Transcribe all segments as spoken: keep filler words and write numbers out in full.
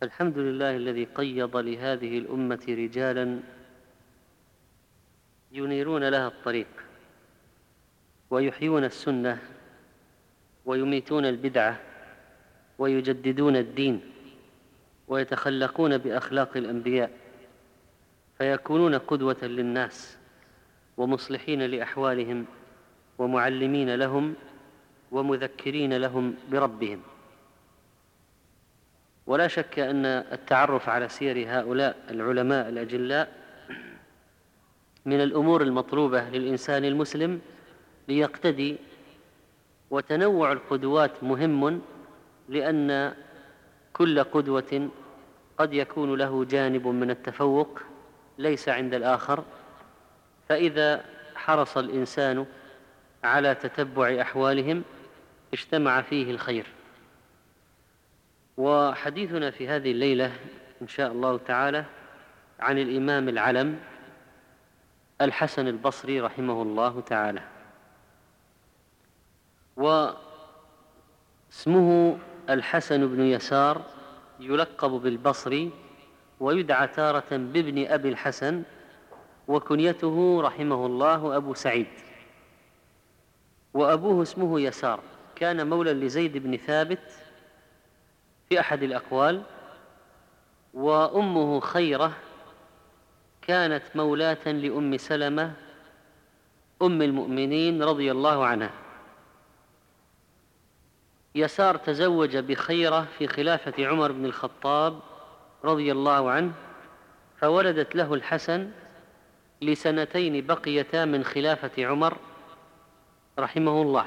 الحمد لله الذي قيض لهذه الأمة رجالا ينيرون لها الطريق ويحيون السنة ويميتون البدعة ويجددون الدين ويتخلقون بأخلاق الأنبياء فيكونون قدوة للناس ومصلحين لأحوالهم ومعلمين لهم ومذكرين لهم بربهم. ولا شك أن التعرف على سير هؤلاء العلماء الأجلاء من الأمور المطلوبة للإنسان المسلم ليقتدي، وتنوع القدوات مهم، لأن كل قدوة قد يكون له جانب من التفوق ليس عند الآخر، فإذا حرص الإنسان على تتبع أحوالهم اجتمع فيه الخير. وحديثنا في هذه الليلة إن شاء الله تعالى عن الإمام العلم الحسن البصري رحمه الله تعالى، واسمه الحسن بن يسار، يلقب بالبصري، ويدعى تارة بابن أبي الحسن، وكنيته رحمه الله أبو سعيد. وأبوه اسمه يسار، كان مولى لزيد بن ثابت في أحد الأقوال، وأمه خيرة كانت مولاة لأم سلمة أم المؤمنين رضي الله عنها. يسار تزوج بخيرة في خلافة عمر بن الخطاب رضي الله عنه، فولدت له الحسن لسنتين بقيتا من خلافة عمر رحمه الله.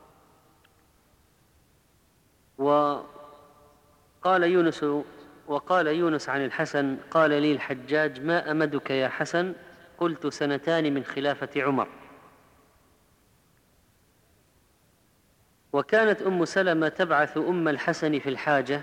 وقال يونس وقال يونس عن الحسن: قال لي الحجاج: ما أمدك يا حسن؟ قلت: سنتان من خلافة عمر. وكانت أم سلمة تبعث أم الحسن في الحاجة،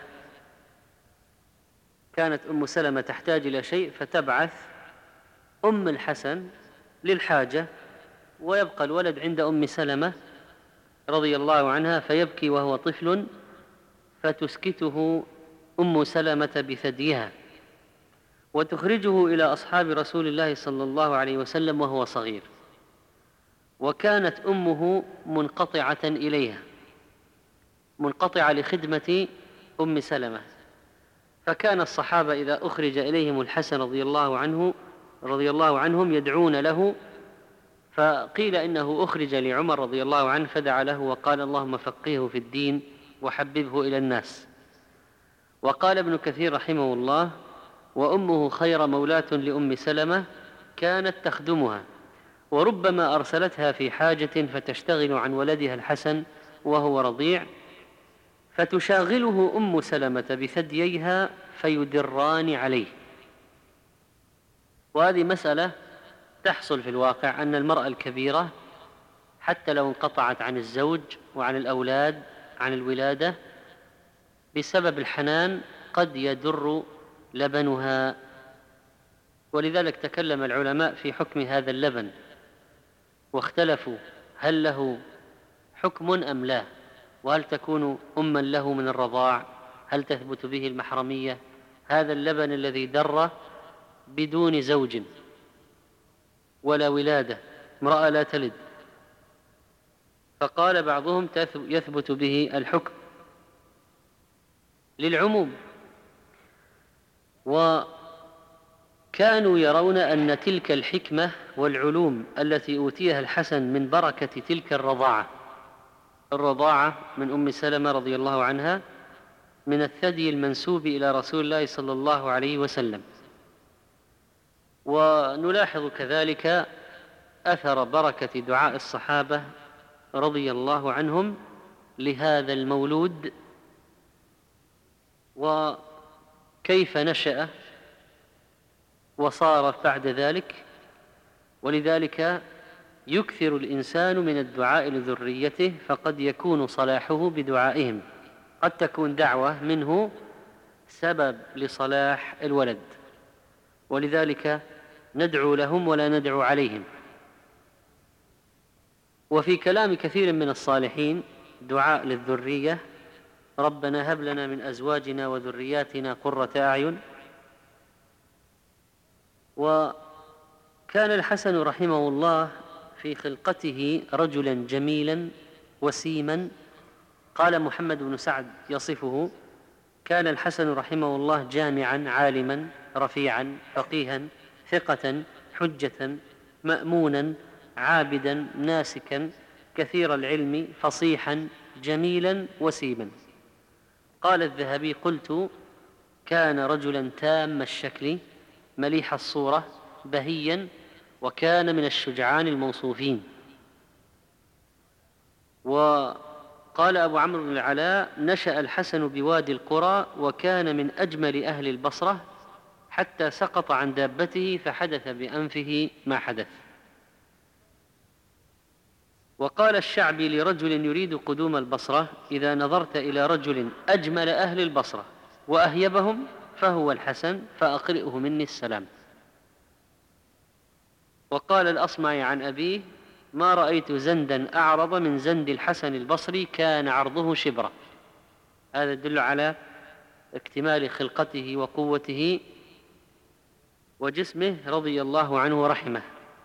كانت أم سلمة تحتاج إلى شيء فتبعث أم الحسن للحاجة، ويبقى الولد عند أم سلمة رضي الله عنها فيبكي وهو طفل، فتسكته أم سلمة بثديها وتخرجه إلى أصحاب رسول الله صلى الله عليه وسلم وهو صغير. وكانت أمه منقطعة إليها، منقطعة لخدمة أم سلمة، فكان الصحابة إذا أخرج إليهم الحسن رضي الله عنه رضي الله عنهم يدعون له، فقيل إنه أخرج لعمر رضي الله عنه فدعا له وقال: اللهم فقهه في الدين وحببه إلى الناس. وقال ابن كثير رحمه الله: وأمه خير مولاة لأم سلمة كانت تخدمها، وربما أرسلتها في حاجة فتشتغل عن ولدها الحسن وهو رضيع، فتشاغله أم سلمة بثدييها فيدران عليه. وهذه مسألة تحصل في الواقع، أن المرأة الكبيرة حتى لو انقطعت عن الزوج وعن الأولاد عن الولادة بسبب الحنان قد يدر لبنها. ولذلك تكلم العلماء في حكم هذا اللبن، واختلفوا هل له حكم أم لا، وهل تكون أما له من الرضاع، هل تثبت به المحرمية، هذا اللبن الذي در بدون زوج ولا ولادة، امرأة لا تلد. فقال بعضهم يثبت به الحكم للعموم. وكانوا يرون أن تلك الحكمة والعلوم التي أوتيها الحسن من بركة تلك الرضاعة الرضاعة من أم سلمة رضي الله عنها من الثدي المنسوب إلى رسول الله صلى الله عليه وسلم. ونلاحظ كذلك أثر بركة دعاء الصحابة رضي الله عنهم لهذا المولود، وكيف نشأ وصار بعد ذلك. ولذلك يكثر الإنسان من الدعاء لذريته، فقد يكون صلاحه بدعائهم، قد تكون دعوة منه سبب لصلاح الولد، ولذلك ندعو لهم ولا ندعو عليهم. وفي كلام كثير من الصالحين دعاء للذرية ربنا هب لنا من أزواجنا وذرياتنا قرة أعين. وكان الحسن رحمه الله في خلقته رجلا جميلا وسيما. قال محمد بن سعد يصفه: كان الحسن رحمه الله جامعا عالما رفيعا فقيها ثقة حجة مأمونا عابدا ناسكا كثير العلم فصيحا جميلا وسيما. قال الذهبي: قلت: كان رجلا تام الشكل مليح الصورة بهيا، وكان من الشجعان الموصوفين. وقال أبو عمرو بن العلاء: نشأ الحسن بوادي القرى، وكان من أجمل أهل البصرة، حتى سقط عن دابته فحدث بأنفه ما حدث. وقال الشعبي لرجل يريد قدوم البصرة: إذا نظرت إلى رجل أجمل أهل البصرة وأهيبهم فهو الحسن، فأقرئه مني السلام. وقال الأصمعي عن أبيه: ما رأيت زندا أعرض من زند الحسن البصري، كان عرضه شبرا. هذا يدل على اكتمال خلقته وقوته وجسمه رضي الله عنه ورحمه.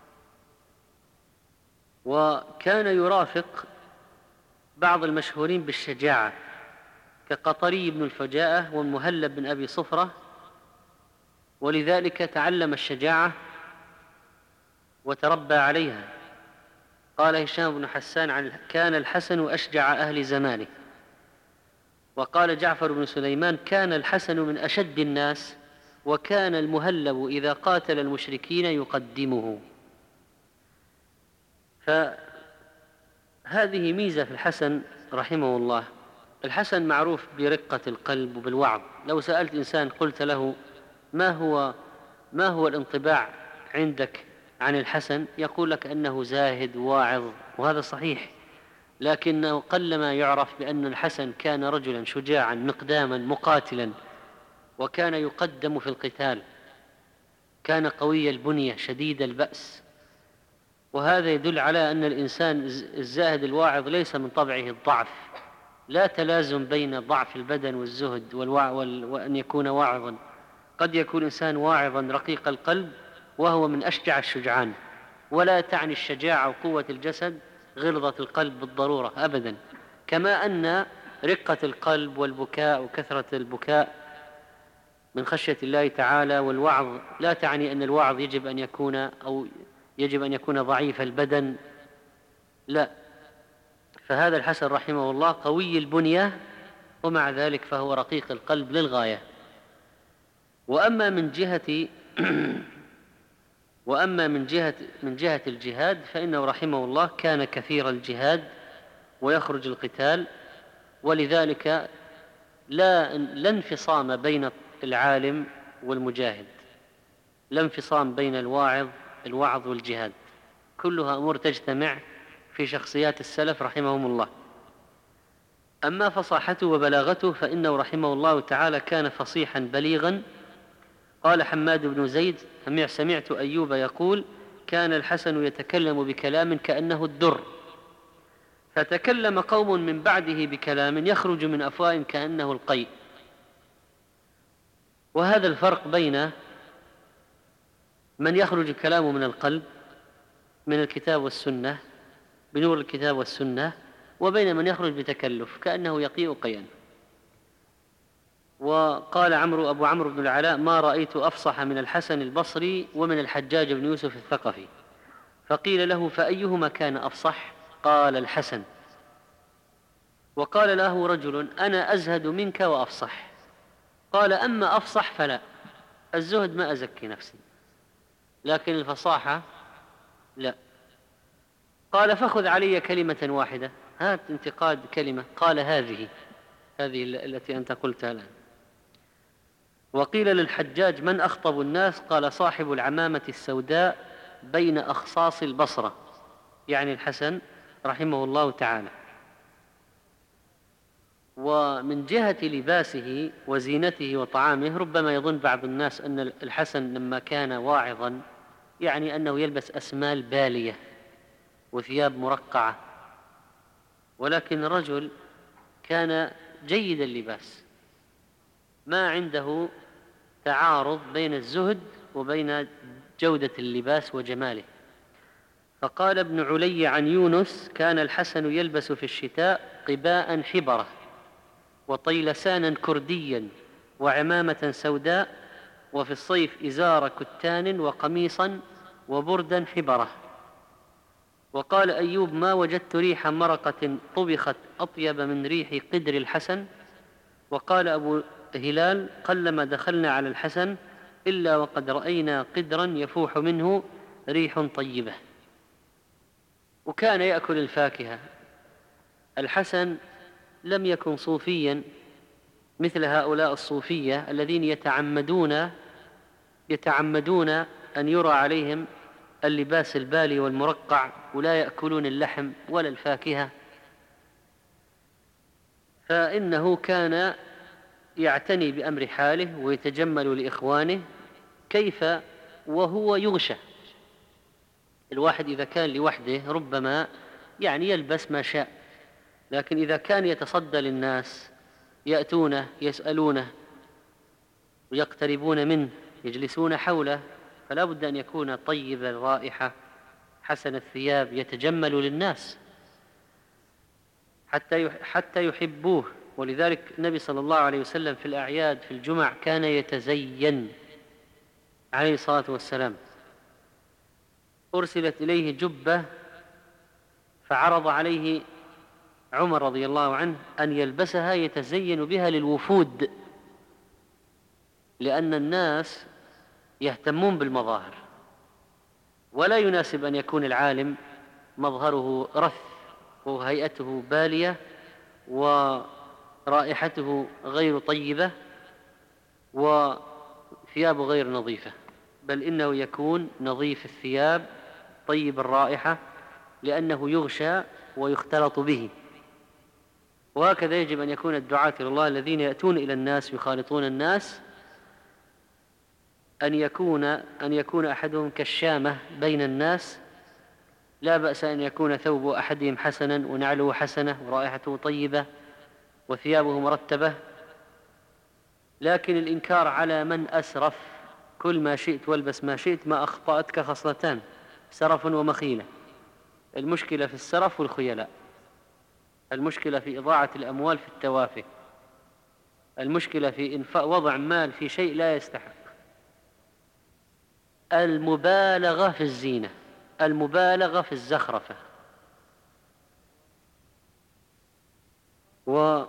وكان يرافق بعض المشهورين بالشجاعة كقطري بن الفجاءة والمهلب بن أبي صفرة، ولذلك تعلم الشجاعة وتربى عليها. قال هشام بن حسان عن: كان الحسن أشجع أهل زمانه. وقال جعفر بن سليمان: كان الحسن من أشد الناس، وكان المهلب إذا قاتل المشركين يقدمه. فهذه ميزة في الحسن رحمه الله. الحسن معروف برقة القلب وبالوعظ. لو سألت إنسان قلت له: ما هو ما هو الانطباع عندك عن الحسن؟ يقول لك أنه زاهد واعظ، وهذا صحيح، لكنه قلما يعرف بأن الحسن كان رجلا شجاعا مقداما مقاتلا، وكان يقدم في القتال، كان قوي البنية شديد البأس. وهذا يدل على أن الإنسان الزاهد الواعظ ليس من طبعه الضعف، لا تلازم بين ضعف البدن والزهد وأن يكون واعظا. قد يكون إنسان واعظا رقيق القلب وهو من أشجع الشجعان، ولا تعني الشجاعة وقوة الجسد غلظة القلب بالضرورة أبدا. كما أن رقة القلب والبكاء وكثرة البكاء من خشية الله تعالى والوعظ لا تعني أن الوعظ يجب أن يكون أو يجب أن يكون ضعيف البدن، لا. فهذا الحسن رحمه الله قوي البنية، ومع ذلك فهو رقيق القلب للغاية. وأما من جهة وأما من جهة من جهة الجهاد فإنه رحمه الله كان كثير الجهاد ويخرج القتال، ولذلك لا لا انفصام بين العالم والمجاهد، لا انفصام بين الواعظ الوعظ والجهاد، كلها أمور تجتمع في شخصيات السلف رحمهم الله. أما فصاحته وبلاغته فإنه رحمه الله تعالى كان فصيحا بليغا. قال حماد بن زيد: سمعت أيوب يقول: كان الحسن يتكلم بكلام كأنه الدر، فتكلم قوم من بعده بكلام يخرج من أفواه كأنه القيء. وهذا الفرق بين من يخرج كلامه من القلب من الكتاب والسنة بنور الكتاب والسنة، وبين من يخرج بتكلف كأنه يقيء قيئا. وقال عمرو أبو عمرو بن العلاء: ما رأيت أفصح من الحسن البصري ومن الحجاج بن يوسف الثقفي. فقيل له: فأيهما كان أفصح؟ قال: الحسن. وقال له رجل: أنا أزهد منك وأفصح. قال: أما أفصح فلا، الزهد ما أزكي نفسي، لكن الفصاحة لا. قال: فخذ علي كلمة واحدة، هات انتقاد كلمة. قال: هذه هذه التي أنت قلتها الآن. وقيل للحجاج: من أخطب الناس؟ قال: صاحب العمامة السوداء بين أخصاص البصرة، يعني الحسن رحمه الله تعالى. ومن جهة لباسه وزينته وطعامه ربما يظن بعض الناس أن الحسن لما كان واعظا يعني أنه يلبس أسمال بالية وثياب مرقعة، ولكن الرجل كان جيد اللباس، ما عنده تعارض بين الزهد وبين جودة اللباس وجماله. فقال ابن علي عن يونس: كان الحسن يلبس في الشتاء قباء حبرة وطيلسانا كرديا وعمامة سوداء، وفي الصيف إزار كتان وقميصا وبردا حبرة. وقال أيوب: ما وجدت ريح مرقة طبخت أطيب من ريح قدر الحسن. وقال أبو هلال: قلما دخلنا على الحسن إلا وقد رأينا قدرا يفوح منه ريح طيبة. وكان يأكل الفاكهة. الحسن لم يكن صوفيا مثل هؤلاء الصوفية الذين يتعمدون يتعمدون أن يرى عليهم اللباس البالي والمرقع ولا يأكلون اللحم ولا الفاكهة. فإنه كان يعتني بأمر حاله ويتجمل لإخوانه، كيف وهو يغشى. الواحد إذا كان لوحده ربما يعني يلبس ما شاء، لكن إذا كان يتصدى للناس يأتونه يسألونه ويقتربون منه يجلسون حوله، فلا بد أن يكون طيب الرائحة حسن الثياب يتجمل للناس حتى حتى يحبوه. ولذلك النبي صلى الله عليه وسلم في الأعياد في الجمع كان يتزين عليه الصلاة والسلام. أرسلت إليه جبة فعرض عليه عمر رضي الله عنه أن يلبسها يتزين بها للوفود، لأن الناس يهتمون بالمظاهر، ولا يناسب أن يكون العالم مظهره رث وهيئته بالية ورائحته غير طيبة وثيابه غير نظيفة، بل إنه يكون نظيف الثياب طيب الرائحة، لأنه يغشى ويختلط به. وهكذا يجب أن يكون الدعاة إلى الله الذين يأتون إلى الناس يخالطون الناس أن يكون أن يكون أحدهم كالشامة بين الناس. لا بأس أن يكون ثوب أحدهم حسنا ونعله حسنة ورائحته طيبة وثيابه مرتبة، لكن الإنكار على من أسرف كل ما شئت والبس ما شئت ما أخطأتك خصلتان: سرف ومخيلة. المشكلة في السرف والخيلاء، المشكلة في إضاعة الأموال في التوافه، المشكلة في إنفاق وضع مال في شيء لا يستحق، المبالغة في الزينة، المبالغة في الزخرفة. وقال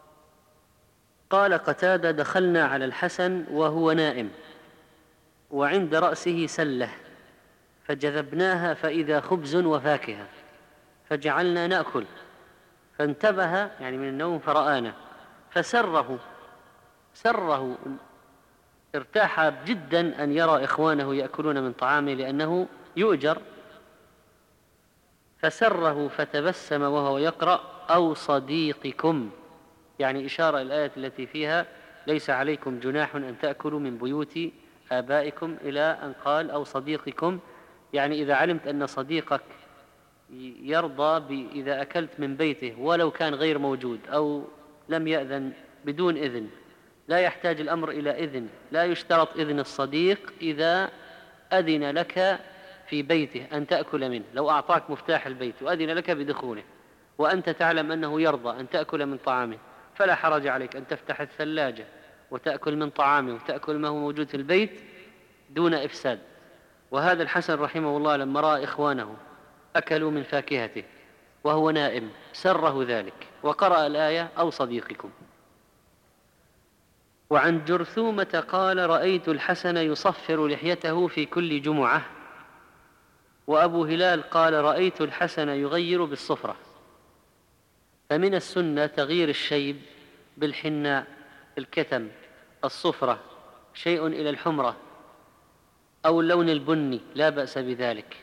قتادة: دخلنا على الحسن وهو نائم وعند رأسه سلة فجذبناها فإذا خبز وفاكهة فجعلنا نأكل، فانتبه يعني من النوم فرآنا فسره سره ارتاح جدا أن يرى إخوانه يأكلون من طعامه لأنه يؤجر، فسره فتبسم وهو يقرأ: أو صديقكم، يعني إشارة الآية التي فيها: ليس عليكم جناح أن تأكلوا من بيوت آبائكم، إلى أن قال: أو صديقكم، يعني إذا علمت أن صديقك يرضى إذا أكلت من بيته ولو كان غير موجود أو لم يأذن بدون إذن، لا يحتاج الأمر إلى إذن، لا يشترط إذن الصديق إذا أذن لك في بيته أن تأكل منه. لو أعطاك مفتاح البيت وأذن لك بدخوله وأنت تعلم أنه يرضى أن تأكل من طعامه، فلا حرج عليك أن تفتح الثلاجة وتأكل من طعامه وتأكل ما هو موجود في البيت دون إفساد. وهذا الحسن رحمه الله لما رأى إخوانه أكلوا من فاكهته وهو نائم سره ذلك وقرأ الآية: أو صديقكم. وعن جرثومة قال: رأيت الحسن يصفر لحيته في كل جمعة. وأبو هلال قال: رأيت الحسن يغير بالصفرة. فمن السنة تغيير الشيب بالحناء، الكتم، الصفرة، شيء إلى الحمرة أو اللون البني، لا بأس بذلك،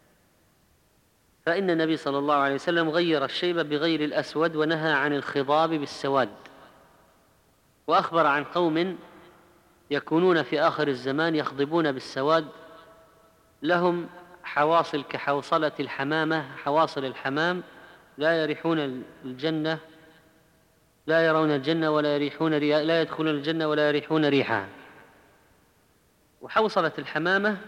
فإن النبي صلى الله عليه وسلم غير الشيب بغير الأسود ونهى عن الخضاب بالسواد. وأخبر عن قوم يكونون في آخر الزمان يخضبون بالسواد، لهم حواصل كحوصلة الحمامة، حواصل الحمام، لا يريحون الجنة لا يرون الجنة ولا يريحون ريا لا يدخلون الجنة ولا يريحون ريحها. وحوصلة الحمامة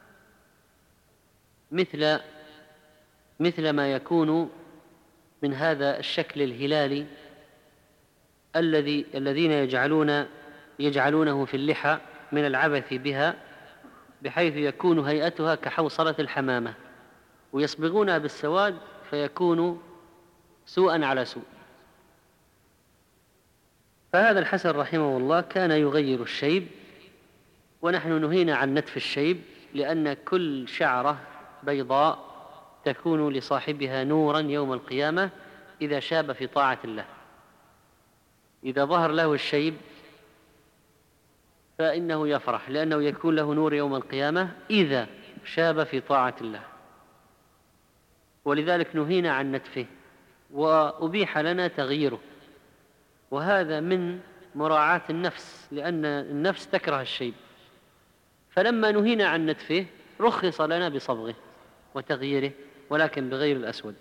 مثل مثل ما يكون من هذا الشكل الهلالي الذي الذين يجعلون يجعلونه في اللحى من العبث بها، بحيث يكون هيئتها كحوصلة الحمامة، ويصبغونها بالسواد فيكون سوءا على سوء. فهذا الحسن رحمه الله كان يغير الشيب، ونحن نهينا عن نتف الشيب، لأن كل شعرة بيضاء تكون لصاحبها نورا يوم القيامة إذا شاب في طاعة الله. إذا ظهر له الشيب فإنه يفرح، لأنه يكون له نور يوم القيامة إذا شاب في طاعة الله، ولذلك نهينا عن نتفه وأبيح لنا تغييره. وهذا من مراعاة النفس، لأن النفس تكره الشيب، فلما نهينا عن نتفه رخص لنا بصبغه وتغييره، ولكن بغير الأسود.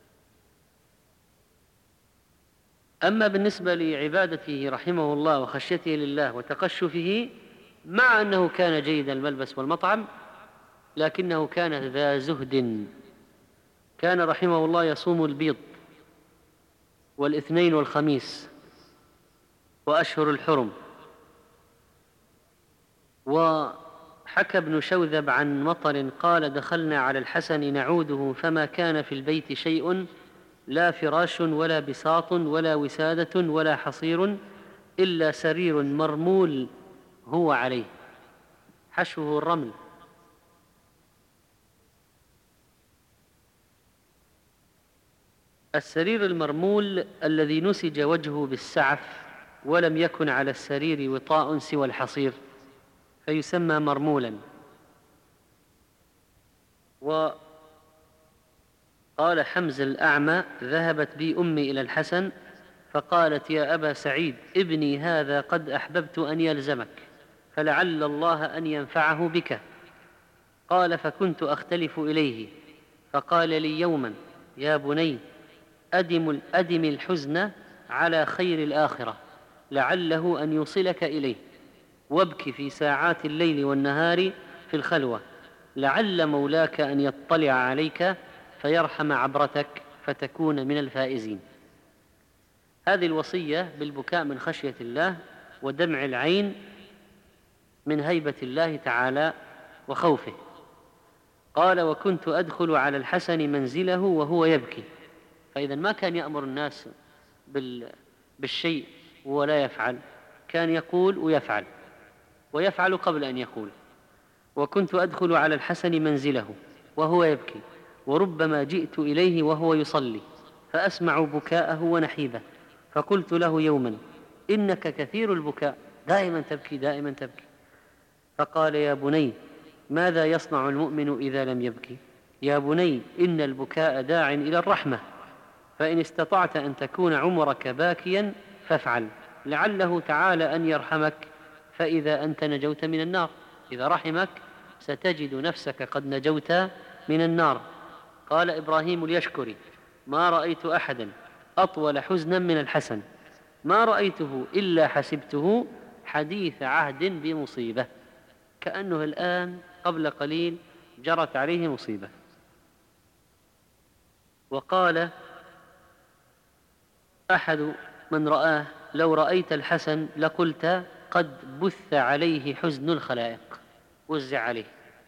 أما بالنسبة لعبادته رحمه الله وخشيته لله وتقشفه، مع أنه كان جيد الملبس والمطعم، لكنه كان ذا زهد. كان رحمه الله يصوم البيض والاثنين والخميس وأشهر الحرم. وحكى ابن شوذب عن مطر قال: دخلنا على الحسن نعوده فما كان في البيت شيء، لا فراش ولا بساط ولا وسادة ولا حصير، إلا سرير مرمول هو عليه، حشوه الرمل. السرير المرمول الذي نسج وجهه بالسعف ولم يكن على السرير وطاء سوى الحصير فيسمى مرمولا. وقال حمزة الأعمى: ذهبت بي أمي إلى الحسن فقالت: يا أبا سعيد، ابني هذا قد أحببت أن يلزمك، فلعل الله أن ينفعه بك. قال: فكنت أختلف إليه، فقال لي يوما: يا بني، أدم, أدم الحزن على خير الآخرة، لعله أن يوصلك إليه، وابك في ساعات الليل والنهار في الخلوة، لعل مولاك أن يطلع عليك فيرحم عبرتك فتكون من الفائزين. هذه الوصية بالبكاء من خشية الله ودمع العين من هيبة الله تعالى وخوفه. قال: وكنت أدخل على الحسن منزله وهو يبكي. فإذا ما كان يأمر الناس بالشيء ولا يفعل، كان يقول ويفعل، ويفعل قبل أن يقول. وكنت أدخل على الحسن منزله وهو يبكي، وربما جئت إليه وهو يصلي فأسمع بكاءه ونحيبه، فقلت له يوما: إنك كثير البكاء، دائما تبكي دائما تبكي. فقال: يا بني، ماذا يصنع المؤمن إذا لم يبكي؟ يا بني، إن البكاء داع إلى الرحمة، فإن استطعت أن تكون عمرك باكيا فافعل، لعله تعالى أن يرحمك، فإذا أنت نجوت من النار. إذا رحمك ستجد نفسك قد نجوت من النار. قال إبراهيم اليشكري: ما رأيت أحدا أطول حزنا من الحسن، ما رأيته إلا حسبته حديث عهد بمصيبة، كأنه الآن قبل قليل جرت عليه مصيبة. وقال أحد من رآه: لو رأيت الحسن لقلت قد بث عليه حزن الخلائق، وزع عليه.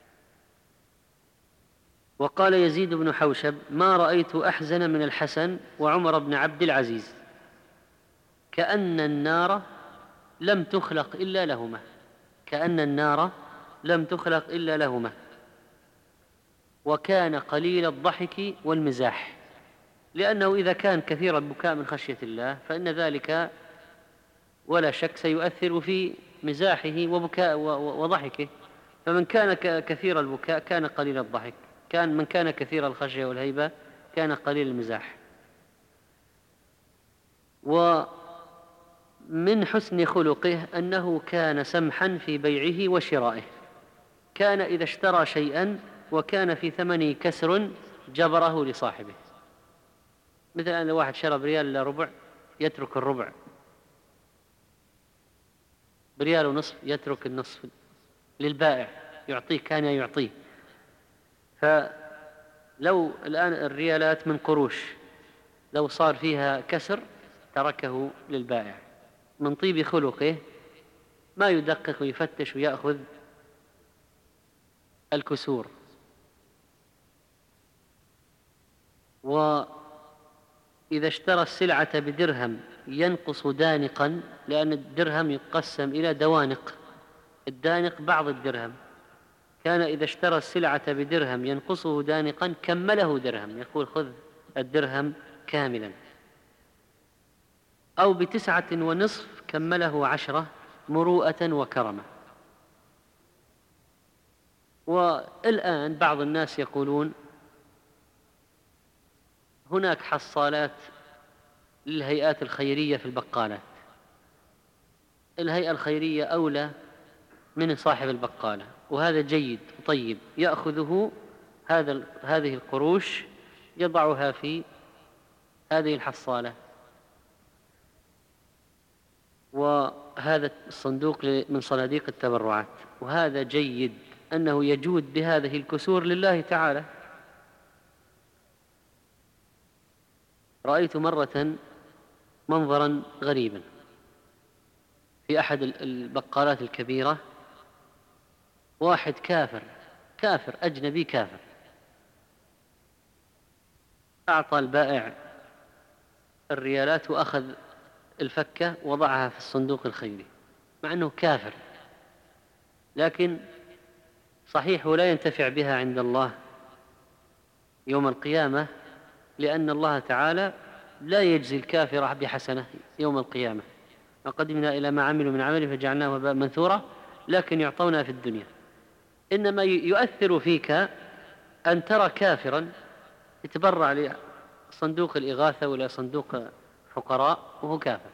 وقال يزيد بن حوشب: ما رأيت أحزن من الحسن وعمر بن عبد العزيز، كأن النار لم تخلق إلا لهما، كأن النار لم تخلق إلا لهما. وكان قليل الضحك والمزاح، لأنه إذا كان كثير البكاء من خشية الله فإن ذلك ولا شك سيؤثر في مزاحه وبكاء وضحكه. فمن كان كثير البكاء كان قليل الضحك، كان من كان كثير الخشية والهيبة كان قليل المزاح. ومن حسن خلقه أنه كان سمحا في بيعه وشرائه، كان إذا اشترى شيئا وكان في ثمنه كسر جبره لصاحبه. مثل أن واحد شرى بريال إلا ربع يترك الربع، بريال ونصف يترك النصف للبائع يعطيه، كان يعطيه. فلو الآن الريالات من قروش، لو صار فيها كسر تركه للبائع من طيب خلقه، ما يدقق ويفتش ويأخذ الكسور. وإذا اشترى السلعة بدرهم ينقص دانقا، لأن الدرهم يقسم إلى دوانق، الدانق بعض الدرهم، كان إذا اشترى السلعة بدرهم ينقصه دانقا كمله درهم، يقول خذ الدرهم كاملا. أو بتسعة ونصف كمله عشرة مروءة وكرمة. والآن بعض الناس يقولون هناك حصالات للهيئات الخيرية في البقالات، الهيئة الخيرية أولى من صاحب البقالة، وهذا جيد طيب، يأخذه هذا هذه القروش يضعها في هذه الحصالة، وهذا الصندوق من صناديق التبرعات، وهذا جيد أنه يجود بهذه الكسور لله تعالى. رأيت مرة منظرا غريبا في أحد البقالات الكبيرة، واحد كافر كافر أجنبي كافر أعطى البائع الريالات وأخذ الفكة وضعها في الصندوق الخيري، مع أنه كافر، لكن صحيح ولا ينتفع بها عند الله يوم القيامة، لأن الله تعالى لا يجزي الكافر بحسنة يوم القيامة، وقدمنا إلى ما عملوا من عمل فجعلناه هباء منثورا، لكن يعطونا في الدنيا. إنما يؤثر فيك أن ترى كافرا يتبرع لصندوق الإغاثة ولا صندوق فقراء وهو كافر.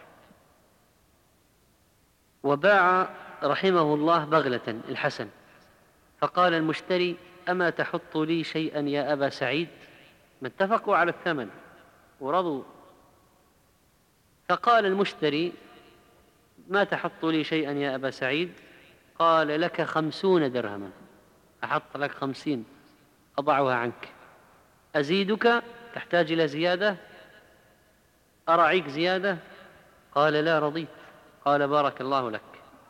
وباع رحمه الله بغلة الحسن، فقال المشتري أما تحط لي شيئا يا أبا سعيد؟ ما اتفقوا على الثمن ورضوا، فقال المشتري ما تحط لي شيئا يا أبا سعيد؟ قال لك خمسون درهما، أحط لك خمسين أضعها عنك، أزيدك تحتاج إلى زيادة؟ أرعيك زيادة؟ قال لا رضيت. قال بارك الله لك.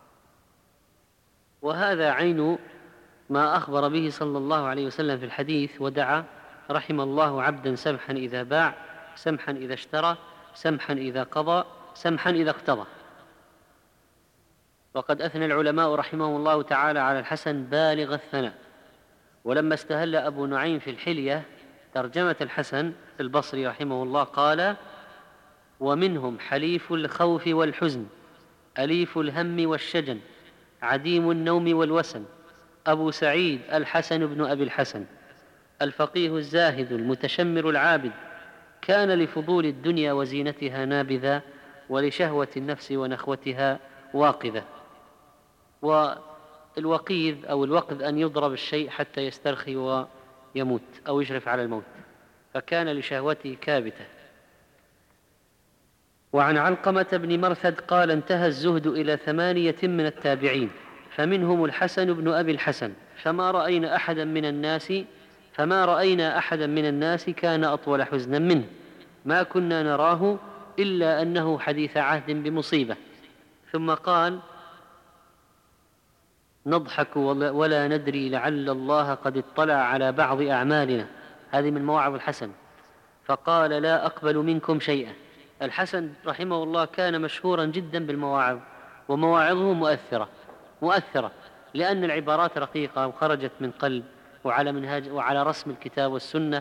وهذا عين ما أخبر به صلى الله عليه وسلم في الحديث: ودعا رحم الله عبدا سمحا إذا باع، سمحا إذا اشترى، سمحا إذا قضى، سمحا إذا اقتضى. وقد أثنى العلماء رحمهم الله تعالى على الحسن بالغ الثناء. ولما استهل أبو نعيم في الحلية ترجمة الحسن البصري رحمه الله قال: ومنهم حليف الخوف والحزن، أليف الهم والشجن، عديم النوم والوسن، أبو سعيد الحسن بن أبي الحسن، الفقيه الزاهد المتشمر العابد، كان لفضول الدنيا وزينتها نابذا، ولشهوة النفس ونخوتها واقذة. والوقيذ أو الوقذ أن يضرب الشيء حتى يسترخي ويموت أو يشرف على الموت، فكان لشهوته كابتة. وعن علقمة بن مرثد قال: انتهى الزهد إلى ثمانية من التابعين، فمنهم الحسن بن أبي الحسن، فما رأينا أحدا من الناس فما رأينا أحدا من الناس كان أطول حزنا منه، ما كنا نراه إلا أنه حديث عهد بمصيبة. ثم قال: نضحك ولا ندري لعل الله قد اطلع على بعض أعمالنا. هذه من مواعظ الحسن. فقال: لا أقبل منكم شيئا. الحسن رحمه الله كان مشهورا جدا بالمواعظ، ومواعظه مؤثرة مؤثرة لأن العبارات رقيقة وخرجت من قلب وعلى منهاج وعلى رسم الكتاب والسنة.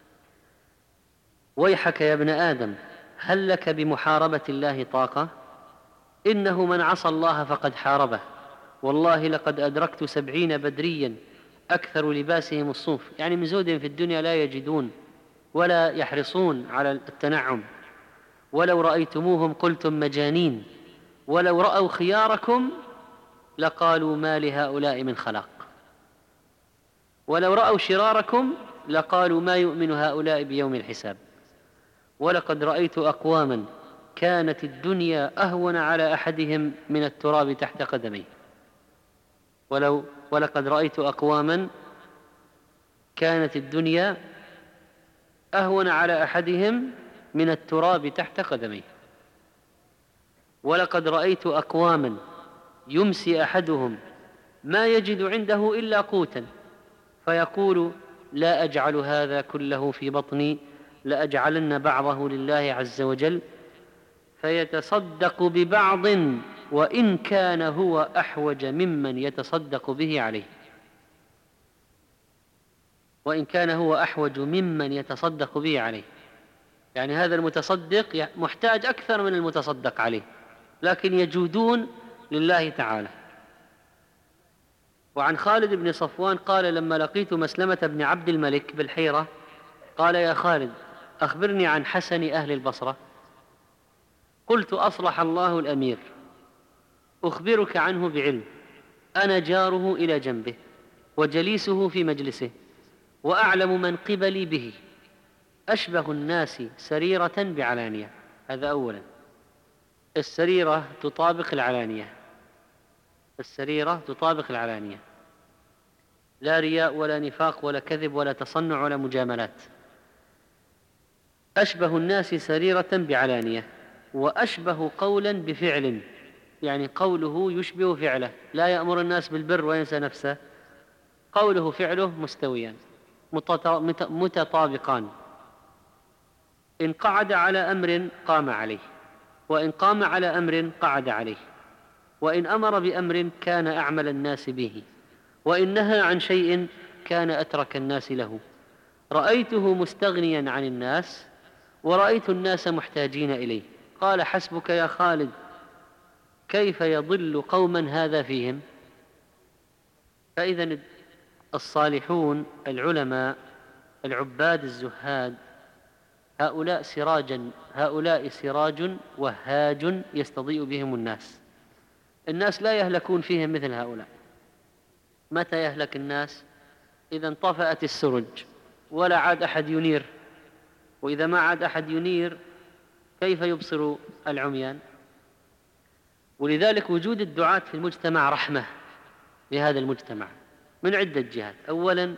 ويحك يا ابن آدم، هل لك بمحاربة الله طاقة؟ إنه من عصى الله فقد حاربه، والله لقد أدركت سبعين بدريا أكثر لباسهم الصوف، يعني من زودهم في الدنيا لا يجدون ولا يحرصون على التنعم. ولو رأيتموهم قلتم مجانين، ولو رأوا خياركم لقالوا ما لهؤلاء من خلاق، ولو رأوا شراركم لقالوا ما يؤمن هؤلاء بيوم الحساب. ولقد رأيت أقواما كانت الدنيا أهون على أحدهم من التراب تحت قدميه. ولو ولقد رأيت أقواما كانت الدنيا أهون على أحدهم من التراب تحت قدميه. ولقد رأيت أقواما يمسي أحدهم ما يجد عنده إلا قوتا فيقول لا أجعل هذا كله في بطني لأجعلن بعضه لله عز وجل، فيتصدق ببعض وإن كان هو أحوج ممن يتصدق به عليه، وإن كان هو أحوج ممن يتصدق به عليه. يعني هذا المتصدق محتاج أكثر من المتصدق عليه، لكن يجودون لله تعالى. وعن خالد بن صفوان قال لما لقيت مسلمة بن عبد الملك بالحيرة قال يا خالد أخبرني عن حسن أهل البصرة. قلت أصلح الله الأمير، أخبرك عنه بعلم، أنا جاره إلى جنبه وجليسه في مجلسه وأعلم من قبلي به، أشبه الناس سريرة بعلانية. هذا أولا، السريرة تطابق العلانية، السريرة تطابق العلانية، لا رياء ولا نفاق ولا كذب ولا تصنع ولا مجاملات. أشبه الناس سريرة بعلانية، وأشبه قولا بفعل، يعني قوله يشبه فعله، لا يأمر الناس بالبر وينسى نفسه، قوله فعله مستويان متطابقان. إن قعد على أمر قام عليه، وإن قام على أمر قعد عليه، وإن أمر بأمر كان أعمل الناس به، وإن نهى عن شيء كان أترك الناس له. رأيته مستغنيا عن الناس ورأيت الناس محتاجين إليه. قال حسبك يا خالد، كيف يضل قوما هذا فيهم. فإذا الصالحون العلماء العباد الزهاد هؤلاء سراجا هؤلاء سراج وهاج يستضيء بهم الناس. الناس لا يهلكون فيهم مثل هؤلاء. متى يهلك الناس؟ إذا انطفأت السرج ولا عاد أحد ينير، وإذا ما عاد أحد ينير كيف يبصر العميان؟ ولذلك وجود الدعاة في المجتمع رحمة لهذا المجتمع من عدة جهات. أولا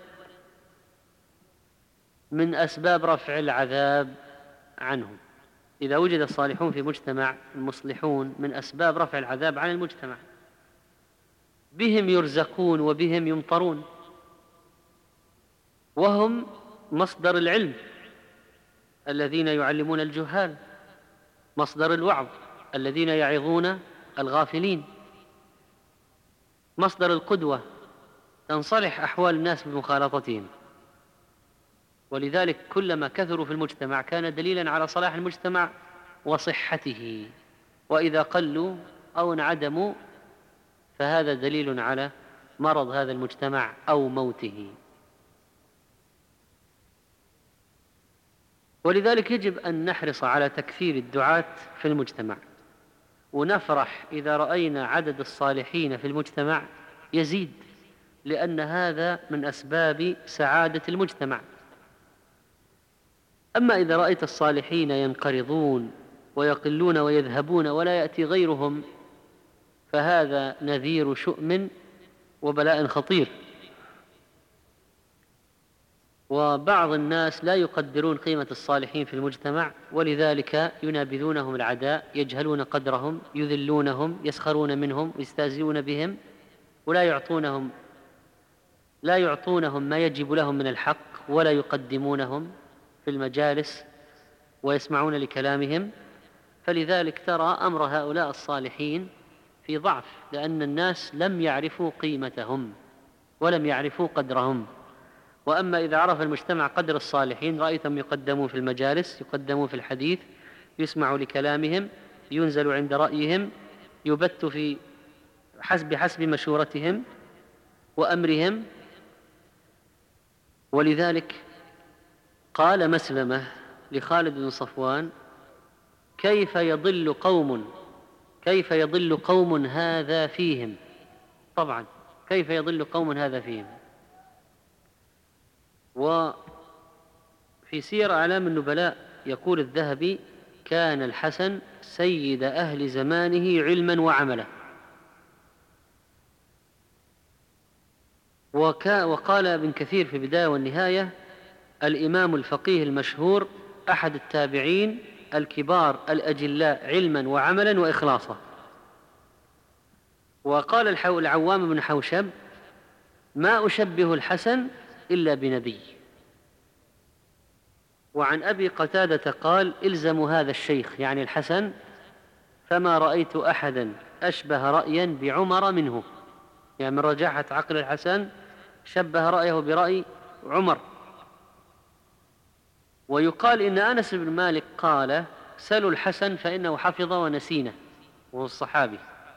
من أسباب رفع العذاب عنهم، إذا وجد الصالحون في مجتمع المصلحون من أسباب رفع العذاب عن المجتمع، بهم يرزقون وبهم يمطرون، وهم مصدر العلم الذين يعلمون الجهال، مصدر الوعظ الذين يعظون الغافلين، مصدر القدوة تنصلح أحوال الناس بمخالطتهم. ولذلك كلما كثروا في المجتمع كان دليلا على صلاح المجتمع وصحته، وإذا قلوا أو انعدموا فهذا دليل على مرض هذا المجتمع أو موته. ولذلك يجب أن نحرص على تكثير الدعاة في المجتمع، ونفرح إذا رأينا عدد الصالحين في المجتمع يزيد، لأن هذا من أسباب سعادة المجتمع. أما إذا رأيت الصالحين ينقرضون ويقلون ويذهبون ولا يأتي غيرهم فهذا نذير شؤم وبلاء خطير. وبعض الناس لا يقدرون قيمة الصالحين في المجتمع، ولذلك ينابذونهم العداء، يجهلون قدرهم، يذلونهم، يسخرون منهم، يستهزئون بهم، ولا يعطونهم لا يعطونهم ما يجب لهم من الحق، ولا يقدمونهم في المجالس ويسمعون لكلامهم. فلذلك ترى أمر هؤلاء الصالحين في ضعف، لأن الناس لم يعرفوا قيمتهم ولم يعرفوا قدرهم. وأما إذا عرف المجتمع قدر الصالحين رأيتهم يقدمون في المجالس، يقدمون في الحديث، يسمع لكلامهم، ينزل عند رأيهم، يبت في حسب حسب مشورتهم وأمرهم. ولذلك قال مسلمة لخالد بن صفوان: كيف يضل قوم كيف يضل قوم هذا فيهم. طبعا كيف يضل قوم هذا فيهم. وفي سير أعلام النبلاء يقول الذهبي: كان الحسن سيد أهل زمانه علما وعملا. وقال ابن كثير في البداية والنهاية: الإمام الفقيه المشهور أحد التابعين الكبار الأجلاء علما وعملا وإخلاصا. وقال العوام بن حوشب: ما أشبه الحسن إلا بنبي. وعن أبي قتادة قال: إلزموا هذا الشيخ، يعني الحسن، فما رأيت أحدا أشبه رأيا بعمر منه. يعني من رجاحة عقل الحسن شبه رأيه برأي عمر. ويقال إن أنس بن مالك قال: سلوا الحسن فإنه حفظ ونسينا، وهو الصحابي.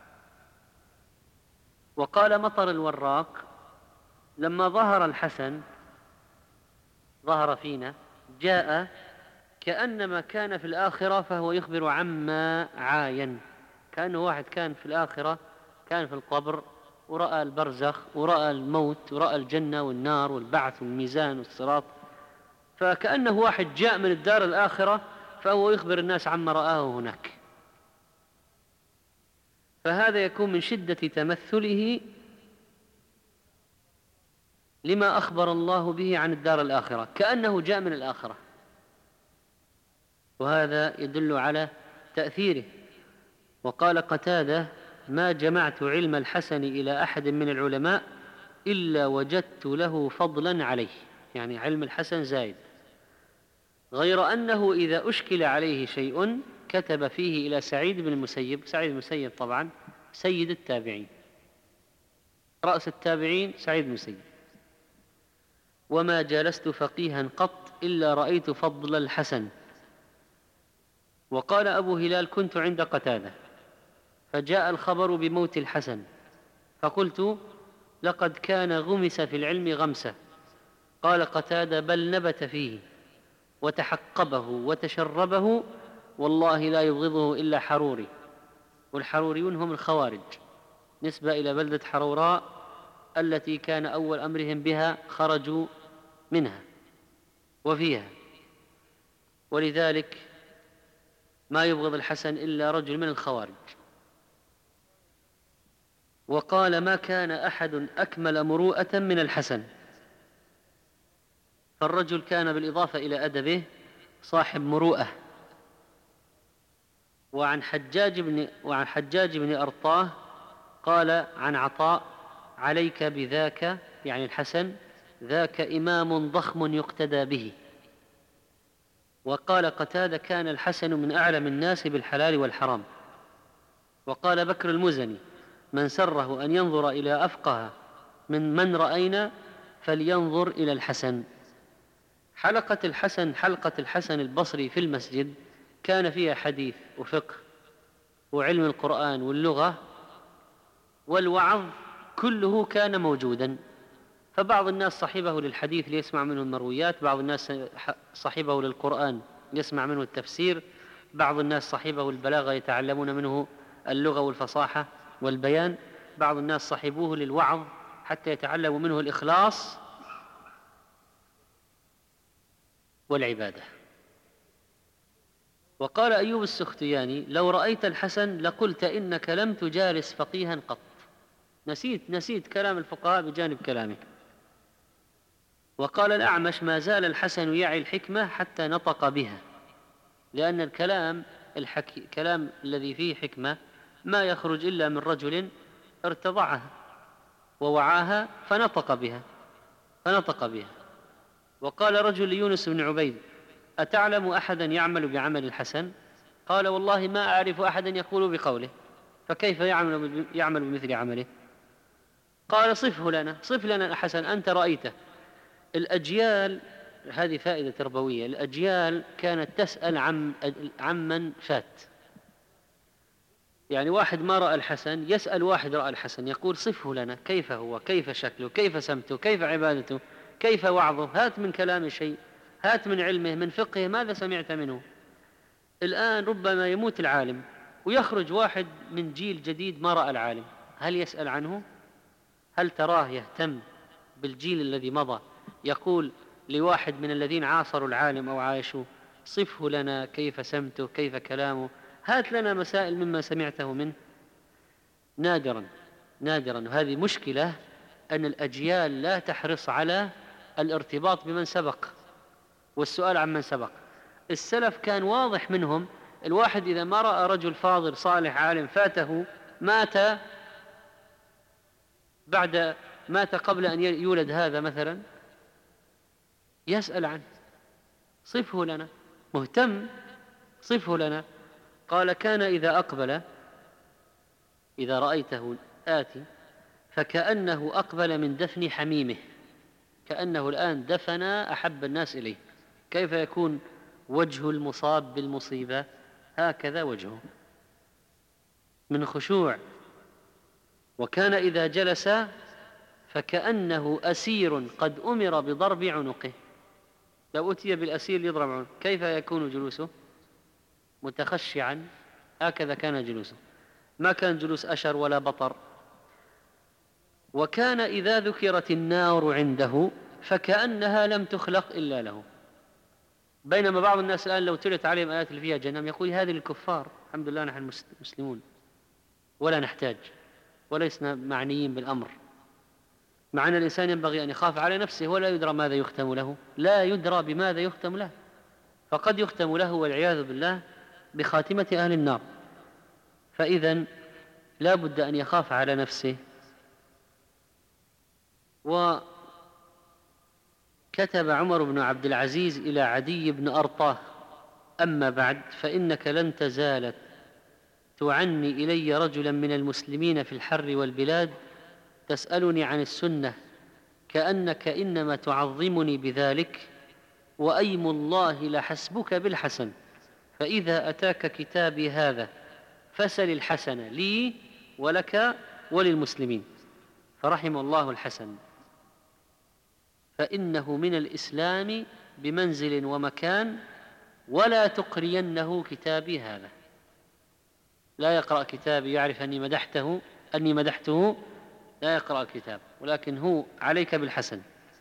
وقال مطر الوراق: لما ظهر الحسن ظهر فينا جاء كأنما كان في الآخرة فهو يخبر عما عاين. كأنه واحد كان في الآخرة، كان في القبر ورأى البرزخ ورأى الموت ورأى الجنة والنار والبعث والميزان والصراط، فكأنه واحد جاء من الدار الآخرة فهو يخبر الناس عما رآه هناك. فهذا يكون من شدة تمثله لما أخبر الله به عن الدار الآخرة، كأنه جاء من الآخرة، وهذا يدل على تأثيره. وقال قتادة: ما جمعت علم الحسن إلى أحد من العلماء إلا وجدت له فضلا عليه. يعني علم الحسن زايد، غير أنه إذا أشكل عليه شيء كتب فيه إلى سعيد بن المسيب. سعيد بن المسيب طبعا سيد التابعين، رأس التابعين سعيد بن المسيب: وما جلست فقيها قط إلا رأيت فضل الحسن. وقال أبو هلال: كنت عند قتادة فجاء الخبر بموت الحسن، فقلت: لقد كان غمس في العلم غمسة. قال قتادة: بل نبت فيه وتحقبه وتشربه، والله لا يبغضه إلا حروري. والحروريون هم الخوارج، نسبة إلى بلدة حروراء التي كان أول أمرهم بها خرجوا منها وفيها، ولذلك ما يبغض الحسن إلا رجل من الخوارج. وقال: ما كان أحد أكمل مروءة من الحسن. فالرجل كان بالإضافة إلى أدبه صاحب مروءة. وعن حجاج بن, وعن حجاج بن أرطاه قال عن عطاء: عليك بذاك، يعني الحسن، ذاك إمام ضخم يقتدى به. وقال قتادة: كان الحسن من أعلم الناس بالحلال والحرام. وقال بكر المزني: من سره أن ينظر إلى أفقه من من رأينا فلينظر إلى الحسن. حلقة الحسن حلقة الحسن البصري في المسجد كان فيها حديث وفقه وعلم القرآن واللغة والوعظ، كله كان موجودا. فبعض الناس صحبه للحديث ليسمع منه المرويات، بعض الناس صحبه للقرآن يسمع منه التفسير، بعض الناس صحبه البلاغة يتعلمون منه اللغة والفصاحة والبيان، بعض الناس صحبوه للوعظ حتى يتعلموا منه الإخلاص والعبادة. وقال أيوب السختياني: لو رأيت الحسن لقلت إنك لم تجالس فقيها قط. نسيت نسيت كلام الفقهاء بجانب كلامه. وقال الأعمش: ما زال الحسن يعي الحكمة حتى نطق بها، لأن الكلام الحكي كلام الذي فيه حكمة ما يخرج إلا من رجل ارتضعها ووعاها فنطق بها فنطق بها. وقال رجل ليونس بن عبيد: أتعلم أحدا يعمل بعمل الحسن؟ قال: والله ما أعرف أحدا يقول بقوله، فكيف يعمل, يعمل بمثل عمله؟ قال: صفه لنا صف لنا الحسن أنت رأيته. الأجيال، هذه فائدة تربوية، الأجيال كانت تسأل عن عمن فات. يعني واحد ما رأى الحسن يسأل واحد رأى الحسن، يقول: صفه لنا، كيف هو، كيف شكله، كيف سمته، كيف عبادته، كيف وعظه، هات من كلام شيء، هات من علمه، من فقهه، ماذا سمعت منه. الآن ربما يموت العالم ويخرج واحد من جيل جديد ما رأى العالم، هل يسأل عنه؟ هل تراه يهتم بالجيل الذي مضى يقول لواحد من الذين عاصروا العالم أو عايشوا: صفه لنا، كيف سمته، كيف كلامه، هات لنا مسائل مما سمعته منه. نادرا نادرا. وهذه مشكلة، أن الأجيال لا تحرص على الارتباط بمن سبق والسؤال عن من سبق. السلف كان واضح منهم، الواحد إذا ما رأى رجل فاضل صالح عالم فاته، مات بعد مات قبل أن يولد هذا مثلا، يسأل عنه، صفه لنا، مهتم، صفه لنا. قال: كان إذا أقبل، إذا رأيته آتي، فكأنه أقبل من دفن حميمه، كأنه الآن دفن أحب الناس إليه. كيف يكون وجه المصاب بالمصيبة؟ هكذا وجهه من خشوع. وكان إذا جلس فكأنه أسير قد أمر بضرب عنقه، لو أتي بالأسير يضرب عنقه كيف يكون جلوسه؟ متخشعا، هكذا كان جلوسه، ما كان جلوس أشر ولا بطر. وكان إذا ذكرت النار عنده فكأنها لم تخلق إلا له. بينما بعض الناس الآن لو تلت عليهم آيات اللي فيها جهنم يقول: هذه الكفار، الحمد لله نحن مسلمون ولا نحتاج ولسنا معنيين بالأمر. مع أن الإنسان ينبغي أن يخاف على نفسه، ولا يدرى ماذا يختم له، لا يدرى بماذا يختم له، فقد يختم له والعياذ بالله بخاتمة أهل النار. فإذن لا بد أن يخاف على نفسه. وكتب عمر بن عبد العزيز إلى عدي بن أرطاه: أما بعد، فإنك لن تزال تعني إلي رجلا من المسلمين في الحر والبلاد تسألني عن السنة، كأنك إنما تعظمني بذلك، وأيم الله لحسبك بالحسن، فإذا أتاك كتابي هذا فسل الحسن لي ولك وللمسلمين. فرحم الله الحسن، فإنه من الإسلام بمنزل ومكان، ولا تقرينه كتابي هذا. لا يقرأ كتابي يعرف أني مدحته أني مدحته لا يقرأ الكتاب، ولكن هو عليك بالحسن.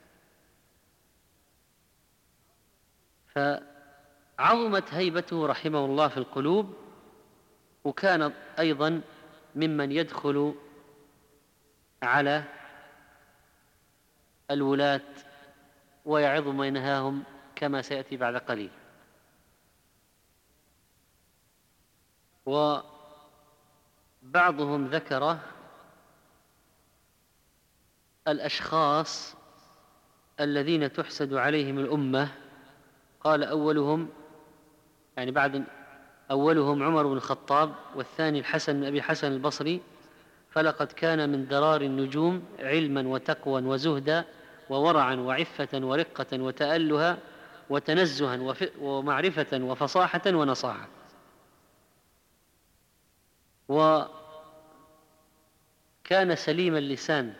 فعظمت هيبته رحمه الله في القلوب. وكان أيضا ممن يدخل على الولاة ويعظ ما ينهاهم، كما سيأتي بعد قليل. وبعضهم ذكر الأشخاص الذين تحسد عليهم الأمة. قال: أولهم، يعني بعد أولهم عمر بن الخطاب، والثاني الحسن بن أبي الحسن البصري، فلقد كان من درار النجوم علما وتقوى وزهدا وورعا وعفة ورقة وتألها وتنزها ومعرفة وفصاحة ونصاحة. وكان سليم اللسان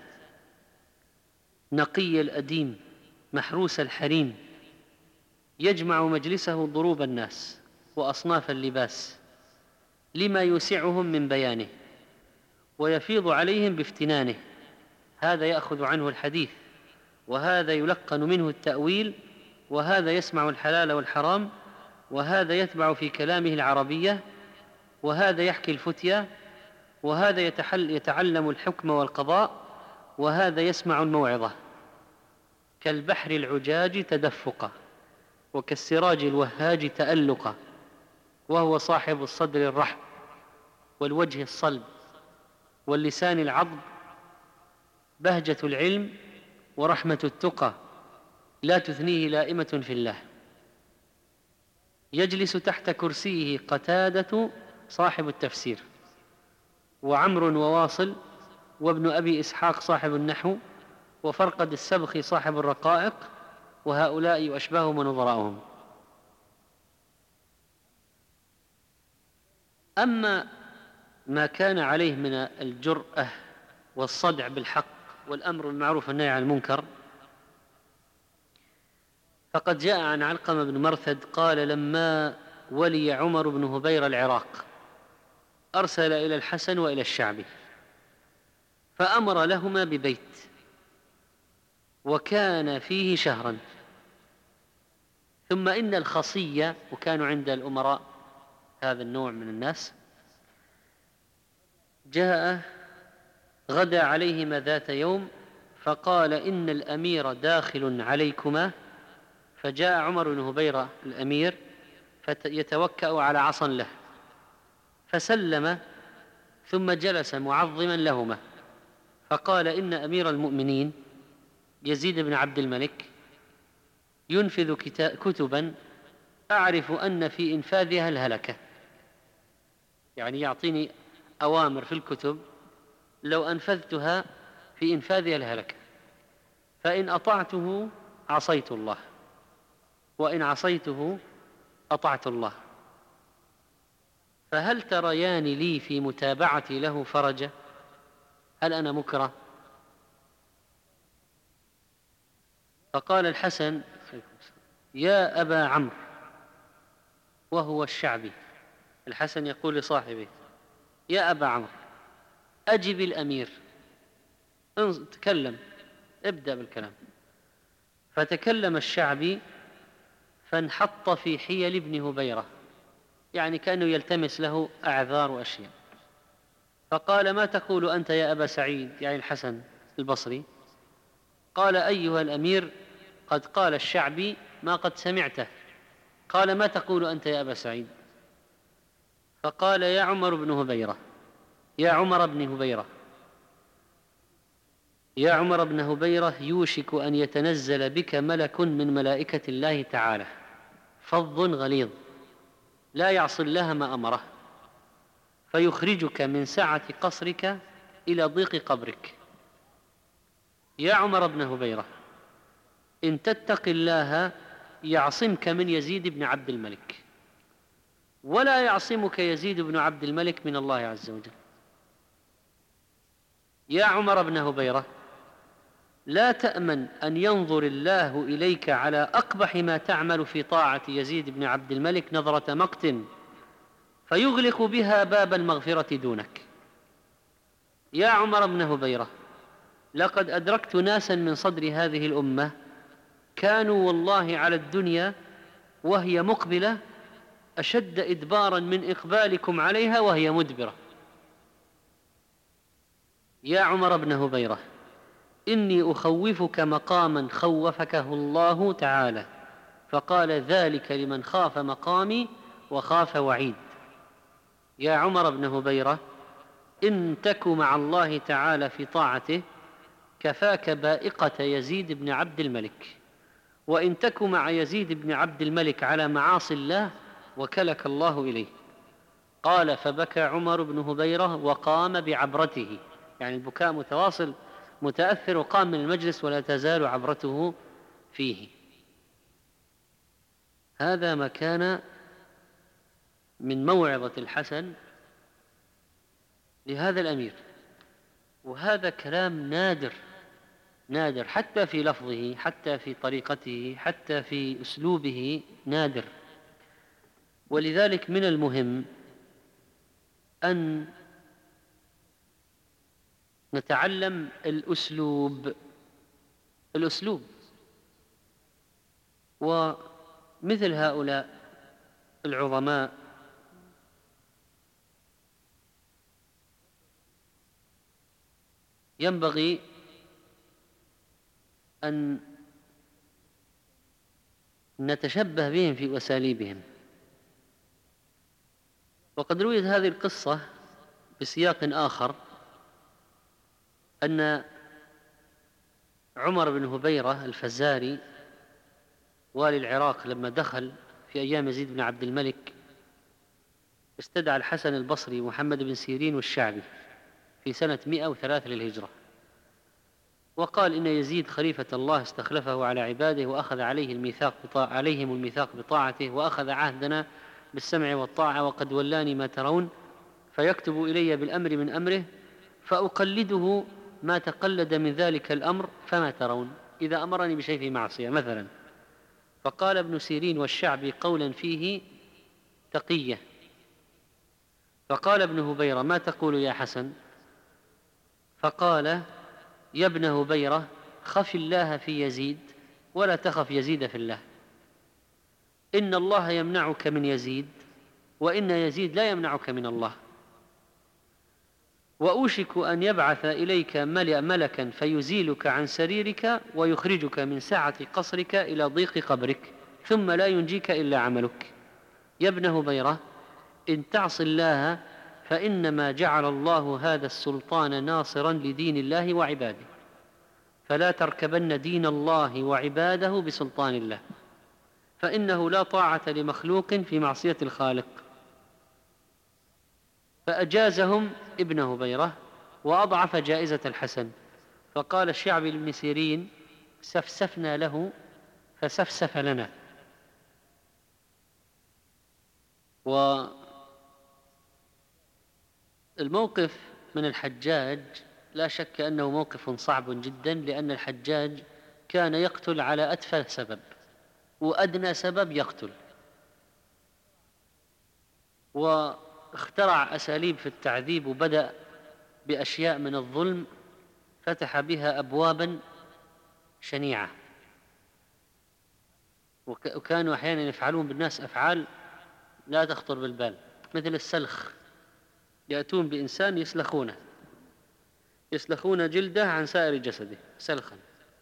نقي الأديم محروس الحريم، يجمع مجلسه ضروب الناس وأصناف اللباس لما يوسعهم من بيانه، ويفيض عليهم بافتنانه. هذا يأخذ عنه الحديث، وهذا يلقن منه التأويل، وهذا يسمع الحلال والحرام، وهذا يتبع في كلامه العربية، وهذا يحكي الفتيا، وهذا يتحل يتعلم الحكم والقضاء، وهذا يسمع الموعظة. كالبحر العجاج تدفقا، وكالسراج الوهاج تألقا، وهو صاحب الصدر الرحب والوجه الصلب واللسان العضب، بهجة العلم ورحمة التقى، لا تثنيه لائمة في الله. يجلس تحت كرسيه قتادة صاحب التفسير، وعمر وواصل، وابن أبي إسحاق صاحب النحو، وفرقد السبخي صاحب الرقائق، وهؤلاء وأشباههم ونظراؤهم. أما ما كان عليه من الجرأة والصدع بالحق والأمر بالمعروف والنهي عن المنكر، فقد جاء عن علقمة بن مرثد قال: لما ولي عمر بن هبير العراق أرسل إلى الحسن وإلى الشعبي، فأمر لهما ببيت، وكان فيه شهرا، ثم إن الخصية، وكانوا عند الأمراء هذا النوع من الناس، جاء غدا عليهما ذات يوم فقال إن الأمير داخل عليكما، فجاء عمر بن هبيرة الأمير يتوكأ على عصا له فسلم ثم جلس معظما لهما، فقال إن أمير المؤمنين يزيد بن عبد الملك ينفذ كتبا أعرف أن في إنفاذها الهلكة، يعني يعطيني أوامر في الكتب لو أنفذتها في إنفاذها الهلكة، فإن أطعته عصيت الله وإن عصيته أطعت الله، فهل تريان لي في متابعتي له فرجة؟ هل أنا مكره؟ فقال الحسن يا أبا عمرو، وهو الشعبي، الحسن يقول لصاحبه يا أبا عمرو أجب الأمير، تكلم، ابدأ بالكلام. فتكلم الشعبي فانحط في حيل ابن هبيرة، يعني كأنه يلتمس له أعذار وأشياء، فقال ما تقول أنت يا أبا سعيد، يعني الحسن البصري؟ قال أيها الأمير قد قال الشعبي ما قد سمعته. قال ما تقول أنت يا أبا سعيد؟ فقال يا عمر بن هبيرة يا عمر بن هبيرة يا عمر بن هبيرة يوشك أن يتنزل بك ملك من ملائكة الله تعالى فظ غليظ لا يعصي الله ما أمره، فيخرجك من سعة قصرك إلى ضيق قبرك. يا عمر بن هبيرة إن تتق الله يعصمك من يزيد بن عبد الملك، ولا يعصمك يزيد بن عبد الملك من الله عز وجل. يا عمر بن هبيرة لا تأمن أن ينظر الله إليك على أقبح ما تعمل في طاعة يزيد بن عبد الملك نظرة مقت فيغلق بها باب المغفرة دونك. يا عمر بن هبيرة لقد أدركت ناسا من صدر هذه الأمة كانوا والله على الدنيا وهي مقبلة أشد إدبارا من إقبالكم عليها وهي مدبرة. يا عمر بن هبيرة إني أخوفك مقاما خوفكه الله تعالى، فقال ذلك لمن خاف مقامي وخاف وعيد. يا عمر بن هبيرة إن تك مع الله تعالى في طاعته كفاك بائقة يزيد بن عبد الملك، وإن تك مع يزيد بن عبد الملك على معاصي الله وكلك الله إليه. قال فبكى عمر بن هبيرة وقام بعبرته، يعني البكاء متواصل متأثر، وقام من المجلس ولا تزال عبرته فيه. هذا ما كان من موعظة الحسن لهذا الأمير، وهذا كلام نادر نادر حتى في لفظه، حتى في طريقته، حتى في أسلوبه نادر. ولذلك من المهم أن نتعلم الأسلوب الأسلوب ومثل هؤلاء العظماء ينبغي أن نتشبه بهم في أساليبهم. وقد رويت هذه القصة بسياق آخر أن عمر بن هبيرة الفزاري والي العراق لما دخل في أيام يزيد بن عبد الملك استدعى الحسن البصري محمد بن سيرين والشعبي في سنة مئة وثلاثة للهجرة، وقال إن يزيد خليفة الله استخلفه على عباده وأخذ عليه الميثاق بطاعة عليهم الميثاق بطاعته، وأخذ عهدنا بالسمع والطاعة، وقد ولاني ما ترون، فيكتب إلي بالأمر من أمره فأقلده ما تقلد من ذلك الأمر، فما ترون إذا أمرني بشيء في معصية مثلا. فقال ابن سيرين والشعبي قولا فيه تقية. فقال ابن هبيرة ما تقول يا حسن؟ فقال يا ابن هبيرة خف الله في يزيد ولا تخف يزيد في الله. إن الله يمنعك من يزيد، وإن يزيد لا يمنعك من الله، وأوشك أن يبعث إليك ملكا فيزيلك عن سريرك ويخرجك من سعة قصرك إلى ضيق قبرك، ثم لا ينجيك إلا عملك. يا ابن هبيرة، إن تعص الله فإنما جعل الله هذا السلطان ناصرا لدين الله وعباده، فلا تركبن دين الله وعباده بسلطان الله، فإنه لا طاعة لمخلوق في معصية الخالق. فأجازهم ابن هبيرة وأضعف جائزة الحسن، فقال الشعبي لابن سيرين: سفسفنا له فسفسف لنا. والموقف من الحجاج لا شك أنه موقف صعب جدا، لأن الحجاج كان يقتل على أتفه سبب وأدنى سبب يقتل، واخترع أساليب في التعذيب، وبدأ بأشياء من الظلم فتح بها أبوابا شنيعة، وكانوا أحيانا يفعلون بالناس أفعال لا تخطر بالبال، مثل السلخ، يأتون بإنسان يسلخونه يسلخون جلده عن سائر جسده سلخا،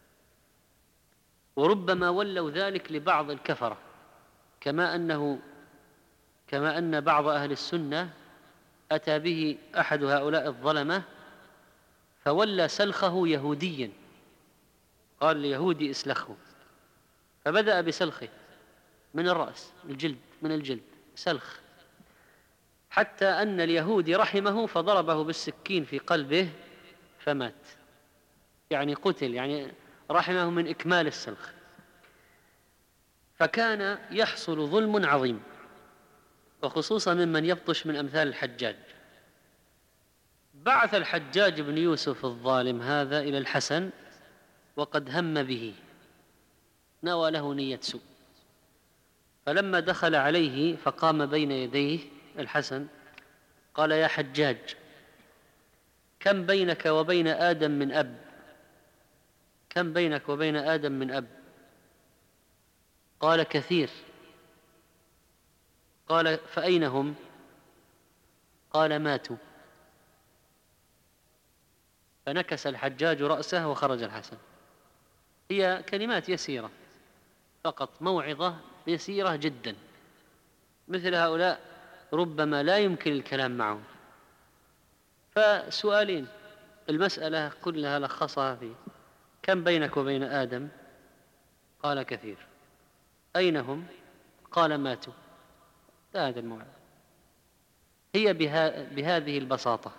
وربما ولوا ذلك لبعض الكفرة، كما أنه كما أن بعض أهل السنة أتى به أحد هؤلاء الظلمة فولى سلخه يهوديا، قال ليهودي اسلخه، فبدأ بسلخه من الرأس، الجلد من الجلد سلخ، حتى أن اليهودي رحمه فضربه بالسكين في قلبه فمات، يعني قتل، يعني رحمه من إكمال السلخ. فكان يحصل ظلم عظيم، وخصوصا ممن يبطش من أمثال الحجاج. بعث الحجاج بن يوسف الظالم هذا إلى الحسن وقد هم به، نوى له نية سوء، فلما دخل عليه فقام بين يديه الحسن قال: يا حجاج، كم بينك وبين آدم من أب كم بينك وبين آدم من أب؟ قال: كثير. قال: فأين هم؟ قال: ماتوا. فنكس الحجاج رأسه وخرج الحسن. هي كلمات يسيرة فقط، موعظة يسيرة جدا، مثل هؤلاء ربما لا يمكن الكلام معهم. فسؤالين، المسألة كلها لخصها في: كم بينك وبين آدم؟ قال: كثير. أين هم؟ قال: ماتوا. هذا الموعظة، هي بها بهذه البساطة.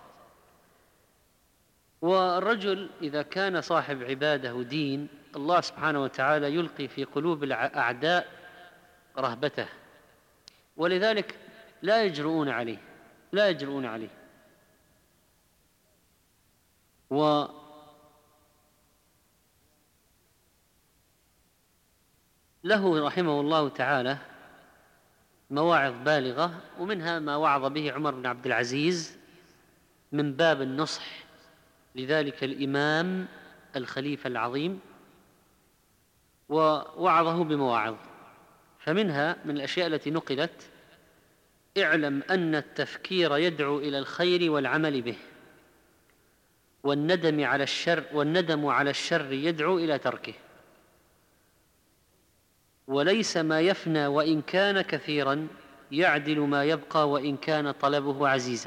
والرجل إذا كان صاحب عبادة ودين، الله سبحانه وتعالى يلقي في قلوب الأعداء رهبته، ولذلك لا يجرؤون عليه لا يجرؤون عليه وله رحمه الله تعالى مواعظ بالغة، ومنها ما وعظ به عمر بن عبد العزيز من باب النصح لذلك الإمام الخليفة العظيم، ووعظه بمواعظ. فمنها من الأشياء التي نقلت: اعلم أن التفكير يدعو إلى الخير والعمل به، والندم على الشر والندم على الشر يدعو إلى تركه، وليس ما يفنى وإن كان كثيرا يعدل ما يبقى وإن كان طلبه عزيزا،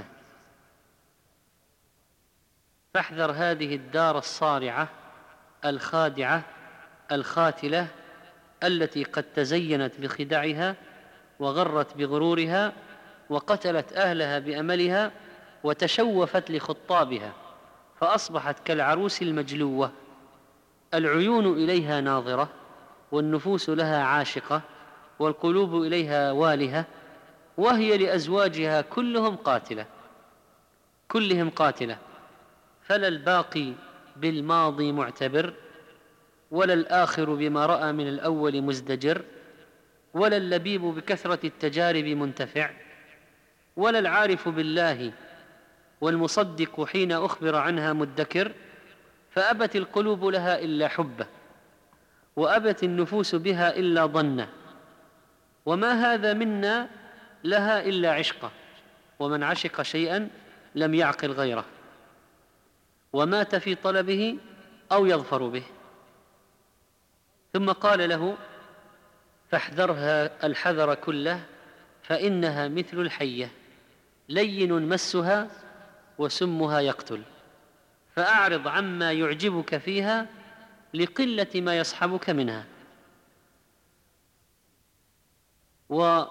فاحذر هذه الدار الصارعة الخادعة الخاتلة التي قد تزينت بخدعها وغرت بغرورها وقتلت أهلها بأملها وتشوفت لخطابها، فأصبحت كالعروس المجلوة، العيون إليها ناظرة والنفوس لها عاشقة والقلوب إليها والهة، وهي لأزواجها كلهم قاتلة كلهم قاتلة فلا الباقي بالماضي معتبر، ولا الآخر بما رأى من الأول مزدجر، ولا اللبيب بكثرة التجارب منتفع، ولا العارف بالله والمصدق حين أخبر عنها مدكر، فأبت القلوب لها إلا حبه، وأبت النفوس بها إلا ظنه، وما هذا منا لها إلا عشقه، ومن عشق شيئا لم يعقل غيره، ومات في طلبه أو يظفر به. ثم قال له: فاحذرها الحذر كله، فإنها مثل الحية، لين مسها وسمها يقتل، فأعرض عما يعجبك فيها لقلة ما يصحبك منها. وأتى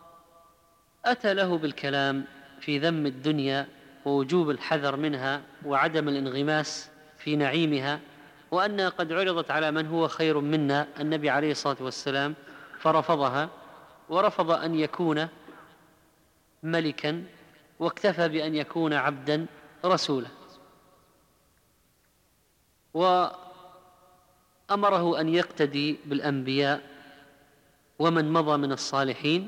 له بالكلام في ذم الدنيا ووجوب الحذر منها وعدم الانغماس في نعيمها، وأنها قد عرضت على من هو خير منا، النبي عليه الصلاة والسلام، فرفضها، ورفض أن يكون ملكا، واكتفى بأن يكون عبدا رسولا، وأمره أن يقتدي بالأنبياء ومن مضى من الصالحين.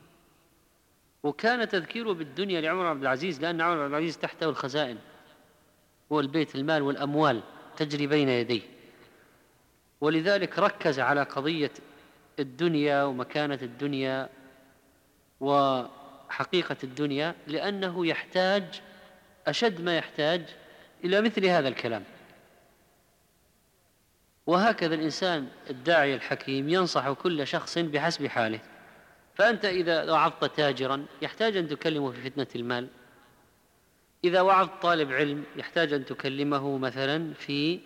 وكان تذكيره بالدنيا لعمر بن عبد العزيز، لأن عمر بن عبد العزيز تحته الخزائن، هو البيت المال والأموال تجري بين يديه، ولذلك ركز على قضية الدنيا ومكانة الدنيا وحقيقة الدنيا، لأنه يحتاج أشد ما يحتاج إلى مثل هذا الكلام. وهكذا الإنسان الداعي الحكيم ينصح كل شخص بحسب حاله. فأنت إذا وعظت تاجرا يحتاج أن تكلمه في فتنة المال، إذا وعظت طالب علم يحتاج أن تكلمه مثلا في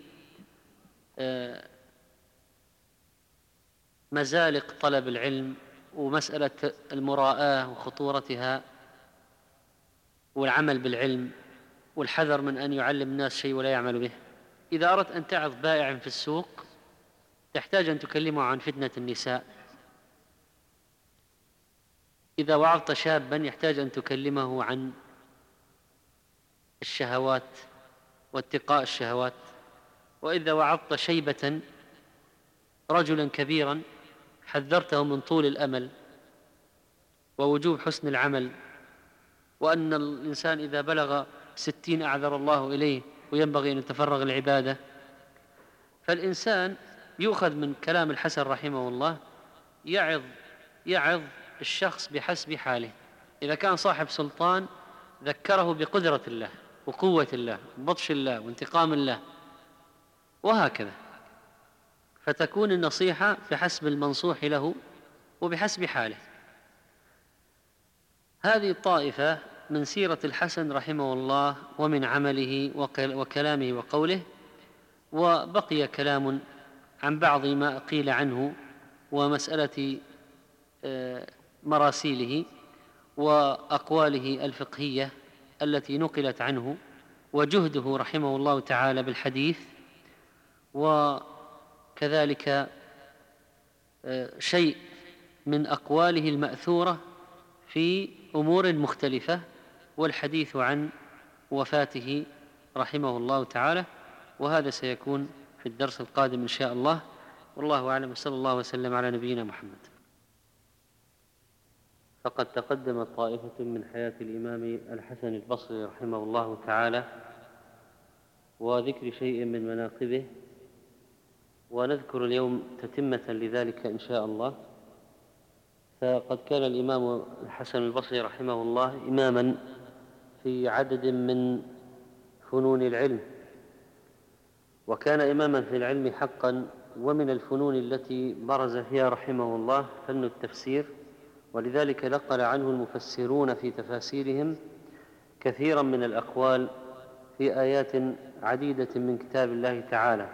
مزالق طلب العلم ومسألة المراءة وخطورتها والعمل بالعلم والحذر من أن يعلم الناس شيء ولا يعمل به. إذا أردت أن تعظ بائع في السوق تحتاج أن تكلمه عن فتنة النساء. إذا وعظت شابا يحتاج أن تكلمه عن الشهوات واتقاء الشهوات. وإذا وعظت شيبة رجلا كبيرا حذرته من طول الأمل ووجوب حسن العمل، وأن الإنسان إذا بلغ ستين أعذر الله إليه وينبغي أن يتفرغ العبادة. فالإنسان يؤخذ من كلام الحسن رحمه الله يعظ يعظ الشخص بحسب حاله. إذا كان صاحب سلطان ذكره بقدرة الله وقوة الله وبطش الله وانتقام الله، وهكذا، فتكون النصيحة بحسب المنصوح له وبحسب حاله. هذه الطائفة من سيرة الحسن رحمه الله ومن عمله وكلامه وقوله. وبقي كلام عن بعض ما قيل عنه ومسألة مراسيله وأقواله الفقهية التي نقلت عنه، وجهده رحمه الله تعالى بالحديث، وكذلك شيء من أقواله المأثورة في أمور مختلفة، والحديث عن وفاته رحمه الله تعالى. وهذا سيكون في الدرس القادم إن شاء الله، والله أعلم، صلى الله وسلم على نبينا محمد. فقد تقدمت طائفة من حياة الإمام الحسن البصري رحمه الله تعالى وذكر شيء من مناقبه، ونذكر اليوم تتمة لذلك إن شاء الله. فقد كان الإمام الحسن البصري رحمه الله إماما في عدد من فنون العلم، وكان إماما في العلم حقا. ومن الفنون التي برز فيها رحمه الله فن التفسير، ولذلك نقل عنه المفسرون في تفاسيرهم كثيرا من الأقوال في آيات عديدة من كتاب الله تعالى.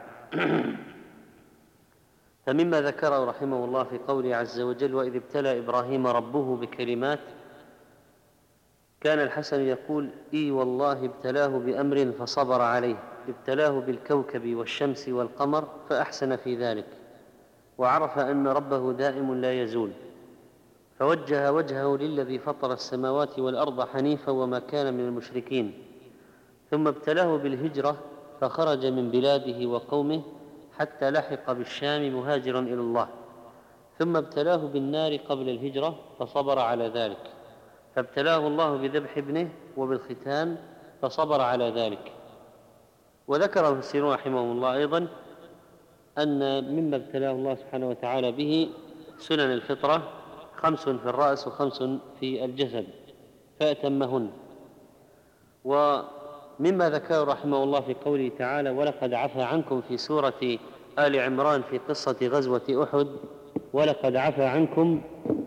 فمما ذكره رحمه الله في قوله عز وجل: وإذ ابتلى إبراهيم ربه بكلمات، كان الحسن يقول: إي والله ابتلاه بأمر فصبر عليه، ابتلاه بالكوكب والشمس والقمر فأحسن في ذلك، وعرف أن ربه دائم لا يزول، فوجه وجهه للذي فطر السماوات والأرض حنيفا وما كان من المشركين. ثم ابتلاه بالهجرة فخرج من بلاده وقومه حتى لحق بالشام مهاجرا إلى الله. ثم ابتلاه بالنار قبل الهجرة فصبر على ذلك، فابتلاه الله بذبح ابنه وبالختان فصبر على ذلك. وذكر المفسرون رحمهم الله أيضا أن مما ابتلاه الله سبحانه وتعالى به سنن الفطرة، خمس في الرأس وخمس في الجسد فأتمهن. ومما ذكره رحمه الله في قوله تعالى ولقد عفا عنكم في سورة آل عمران في قصة غزوة أحد، ولقد عفا عنكم،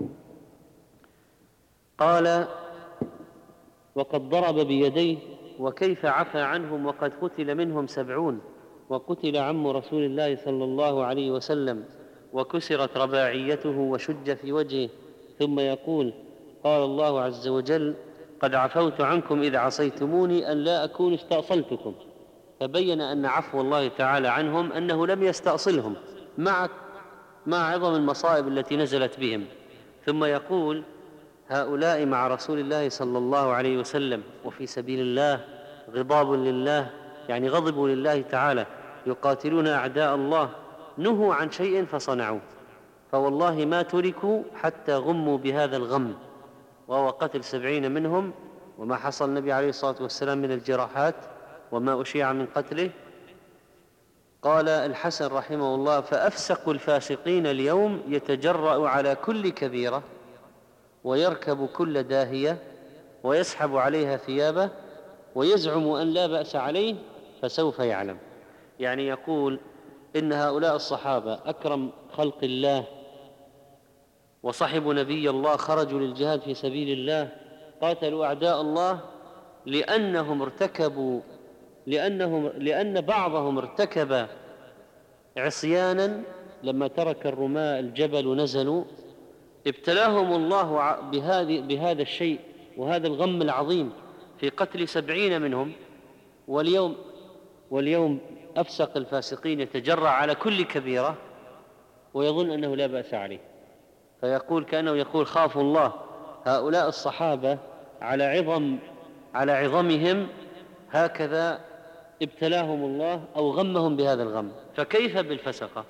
قال وقد ضرب بيديه وكيف عفا عنهم وقد قتل منهم سبعون، وقتل عم رسول الله صلى الله عليه وسلم وكسرت رباعيته وشج في وجهه، ثم يقول قال الله عز وجل قد عفوت عنكم إذ عصيتموني أن لا أكون استأصلتكم. فبين أن عفو الله تعالى عنهم أنه لم يستأصلهم مع مع عظم المصائب التي نزلت بهم. ثم يقول هؤلاء مع رسول الله صلى الله عليه وسلم وفي سبيل الله غضاب لله، يعني غضبوا لله تعالى، يقاتلون أعداء الله، نهوا عن شيء فصنعوا، فوالله ما تركوا حتى غموا بهذا الغم، وهو قتل سبعين منهم وما حصل النبي عليه الصلاة والسلام من الجراحات وما أشيع من قتله. قال الحسن رحمه الله فأفسق الفاسقين اليوم يتجرأ على كل كبيرة ويركب كل داهية ويسحب عليها ثيابه ويزعم أن لا بأس عليه فسوف يعلم. يعني يقول إن هؤلاء الصحابة أكرم خلق الله وصحبوا نبي الله، خرجوا للجهاد في سبيل الله، قاتلوا أعداء الله لأنهم ارتكبوا لأنهم لأن بعضهم ارتكب عصيانا لما ترك الرماة الجبل ونزلوا، ابتلاهم الله بهذه بهذا الشيء وهذا الغم العظيم في قتل سبعين منهم. واليوم واليوم أفسق الفاسقين يتجرأ على كل كبيرة ويظن أنه لا بأس عليه، فيقول كأنه يقول خافوا الله، هؤلاء الصحابة على عظم على عظمهم هكذا ابتلاهم الله أو غمهم بهذا الغم، فكيف بالفسقة؟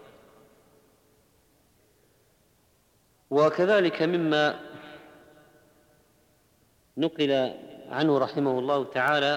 وكذلك مما نقل عنه رحمه الله تعالى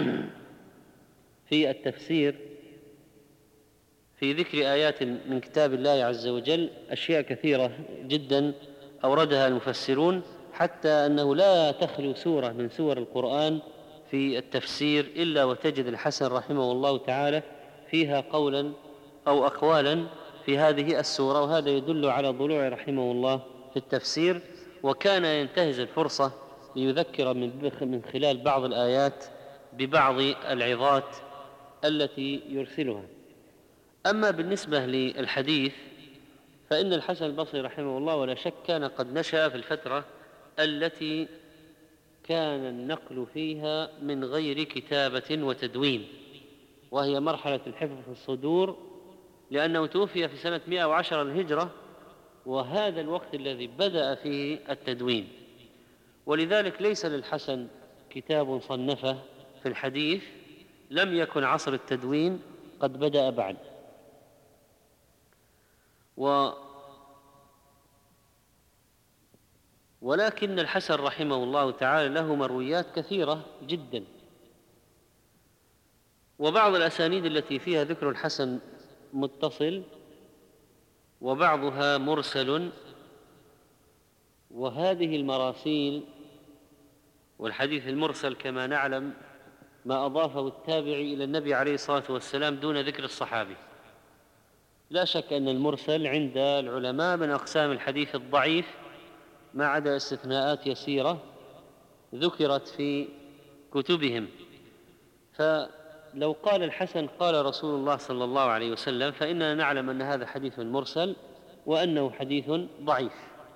في التفسير في ذكر آيات من كتاب الله عز وجل أشياء كثيرة جدا أوردها المفسرون، حتى أنه لا تخلو سورة من سور القرآن في التفسير إلا وتجد الحسن رحمه الله تعالى فيها قولا أو أقوالا في هذه السورة، وهذا يدل على ضلوع رحمه الله في التفسير، وكان ينتهز الفرصة ليذكر من خلال بعض الآيات ببعض العظات التي يرسلها. أما بالنسبة للحديث فإن الحسن البصري رحمه الله ولا شك كان قد نشأ في الفترة التي كان النقل فيها من غير كتابة وتدوين، وهي مرحلة الحفظ في الصدور، لأنه توفي في سنة مئة وعشرة الهجرة، وهذا الوقت الذي بدأ فيه التدوين، ولذلك ليس للحسن كتاب صنفه في الحديث، لم يكن عصر التدوين قد بدأ بعد. و ولكن الحسن رحمه الله تعالى له مرويات كثيرة جدا، وبعض الأسانيد التي فيها ذكر الحسن متصل وبعضها مرسل، وهذه المراسيل والحديث المرسل كما نعلم ما أضافه التابعي إلى النبي عليه الصلاة والسلام دون ذكر الصحابي. لا شك أن المرسل عند العلماء من أقسام الحديث الضعيف، ما عدا استثناءات يسيرة ذكرت في كتبهم. فلو قال الحسن قال رسول الله صلى الله عليه وسلم فإننا نعلم أن هذا حديث مرسل وأنه حديث ضعيف،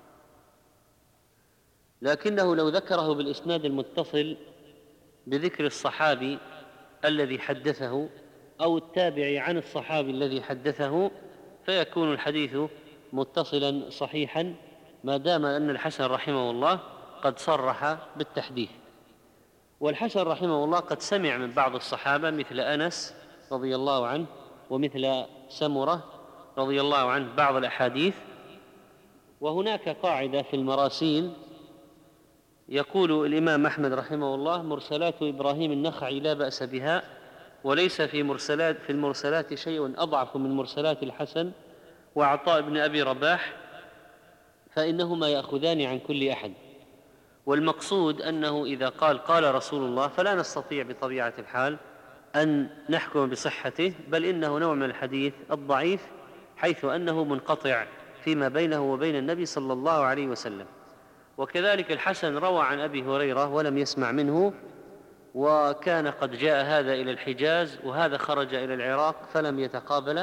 لكنه لو ذكره بالإسناد المتصل بذكر الصحابي الذي حدثه أو التابعي عن الصحابي الذي حدثه فيكون الحديث متصلا صحيحا، ما دام أن الحسن رحمه الله قد صرح بالتحديث. والحسن رحمه الله قد سمع من بعض الصحابة مثل أنس رضي الله عنه ومثل سمرة رضي الله عنه بعض الأحاديث. وهناك قاعدة في المراسيل يقول الإمام أحمد رحمه الله مرسلات إبراهيم النخعي لا بأس بها، وليس في مرسلات في المرسلات شيء أضعف من مرسلات الحسن وعطاء بن أبي رباح، فإنهما يأخذان عن كل أحد. والمقصود أنه إذا قال قال رسول الله فلا نستطيع بطبيعة الحال أن نحكم بصحته، بل إنه نوع من الحديث الضعيف، حيث أنه منقطع فيما بينه وبين النبي صلى الله عليه وسلم. وكذلك الحسن روى عن أبي هريرة ولم يسمع منه، وكان قد جاء هذا إلى الحجاز وهذا خرج إلى العراق فلم يتقابله.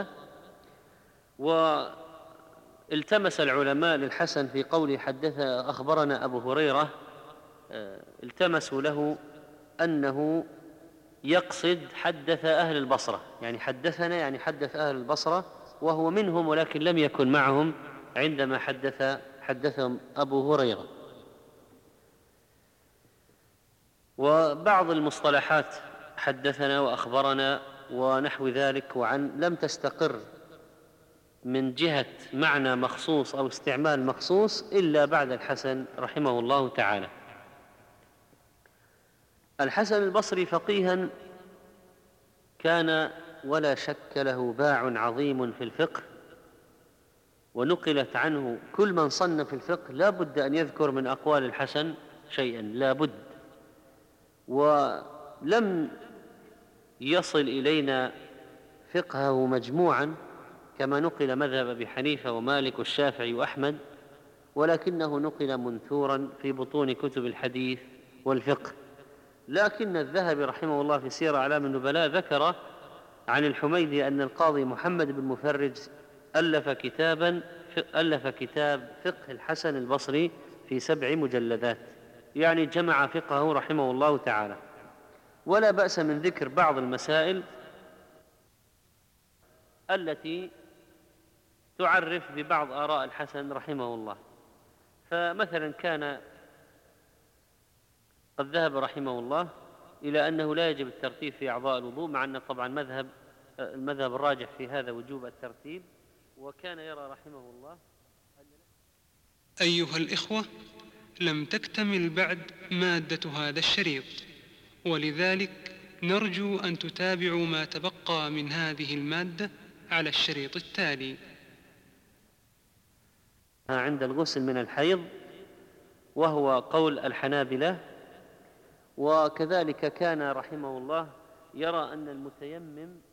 والتمس العلماء للحسن في قوله حدث أخبرنا أبو هريرة، التمسوا له أنه يقصد حدث أهل البصرة، يعني حدثنا يعني حدث أهل البصرة، وهو منهم ولكن لم يكن معهم عندما حدث حدثهم أبو هريرة. وبعض المصطلحات حدثنا وأخبرنا ونحو ذلك وعن لم تستقر من جهة معنى مخصوص أو استعمال مخصوص إلا بعد الحسن رحمه الله تعالى. الحسن البصري فقيها كان ولا شك له باع عظيم في الفقه، ونقلت عنه كل من صنف في الفقه لا بد أن يذكر من أقوال الحسن شيئا، لا بد. ولم يصل إلينا فقهه مجموعا كما نقل مذهب أبي حنيفة ومالك والشافعي وأحمد، ولكنه نقل منثورا في بطون كتب الحديث والفقه. لكن الذهبي رحمه الله في سير أعلام النبلاء ذكر عن الحميدي أن القاضي محمد بن مفرج ألف كتابا ألف كتاب فقه الحسن البصري في سبع مجلدات، يعني جمع فقهه رحمه الله تعالى. ولا بأس من ذكر بعض المسائل التي تعرف ببعض آراء الحسن رحمه الله. فمثلا كان قد ذهب رحمه الله إلى أنه لا يجب الترتيب في أعضاء الوضوء، مع أن طبعا مذهب المذهب الراجح في هذا وجوب الترتيب. وكان يرى رحمه الله أيها الإخوة، لم تكتمل بعد مادة هذا الشريط، ولذلك نرجو أن تتابعوا ما تبقى من هذه المادة على الشريط التالي. عند الغسل من الحيض، وهو قول الحنابلة. وكذلك كان رحمه الله يرى أن المتيمم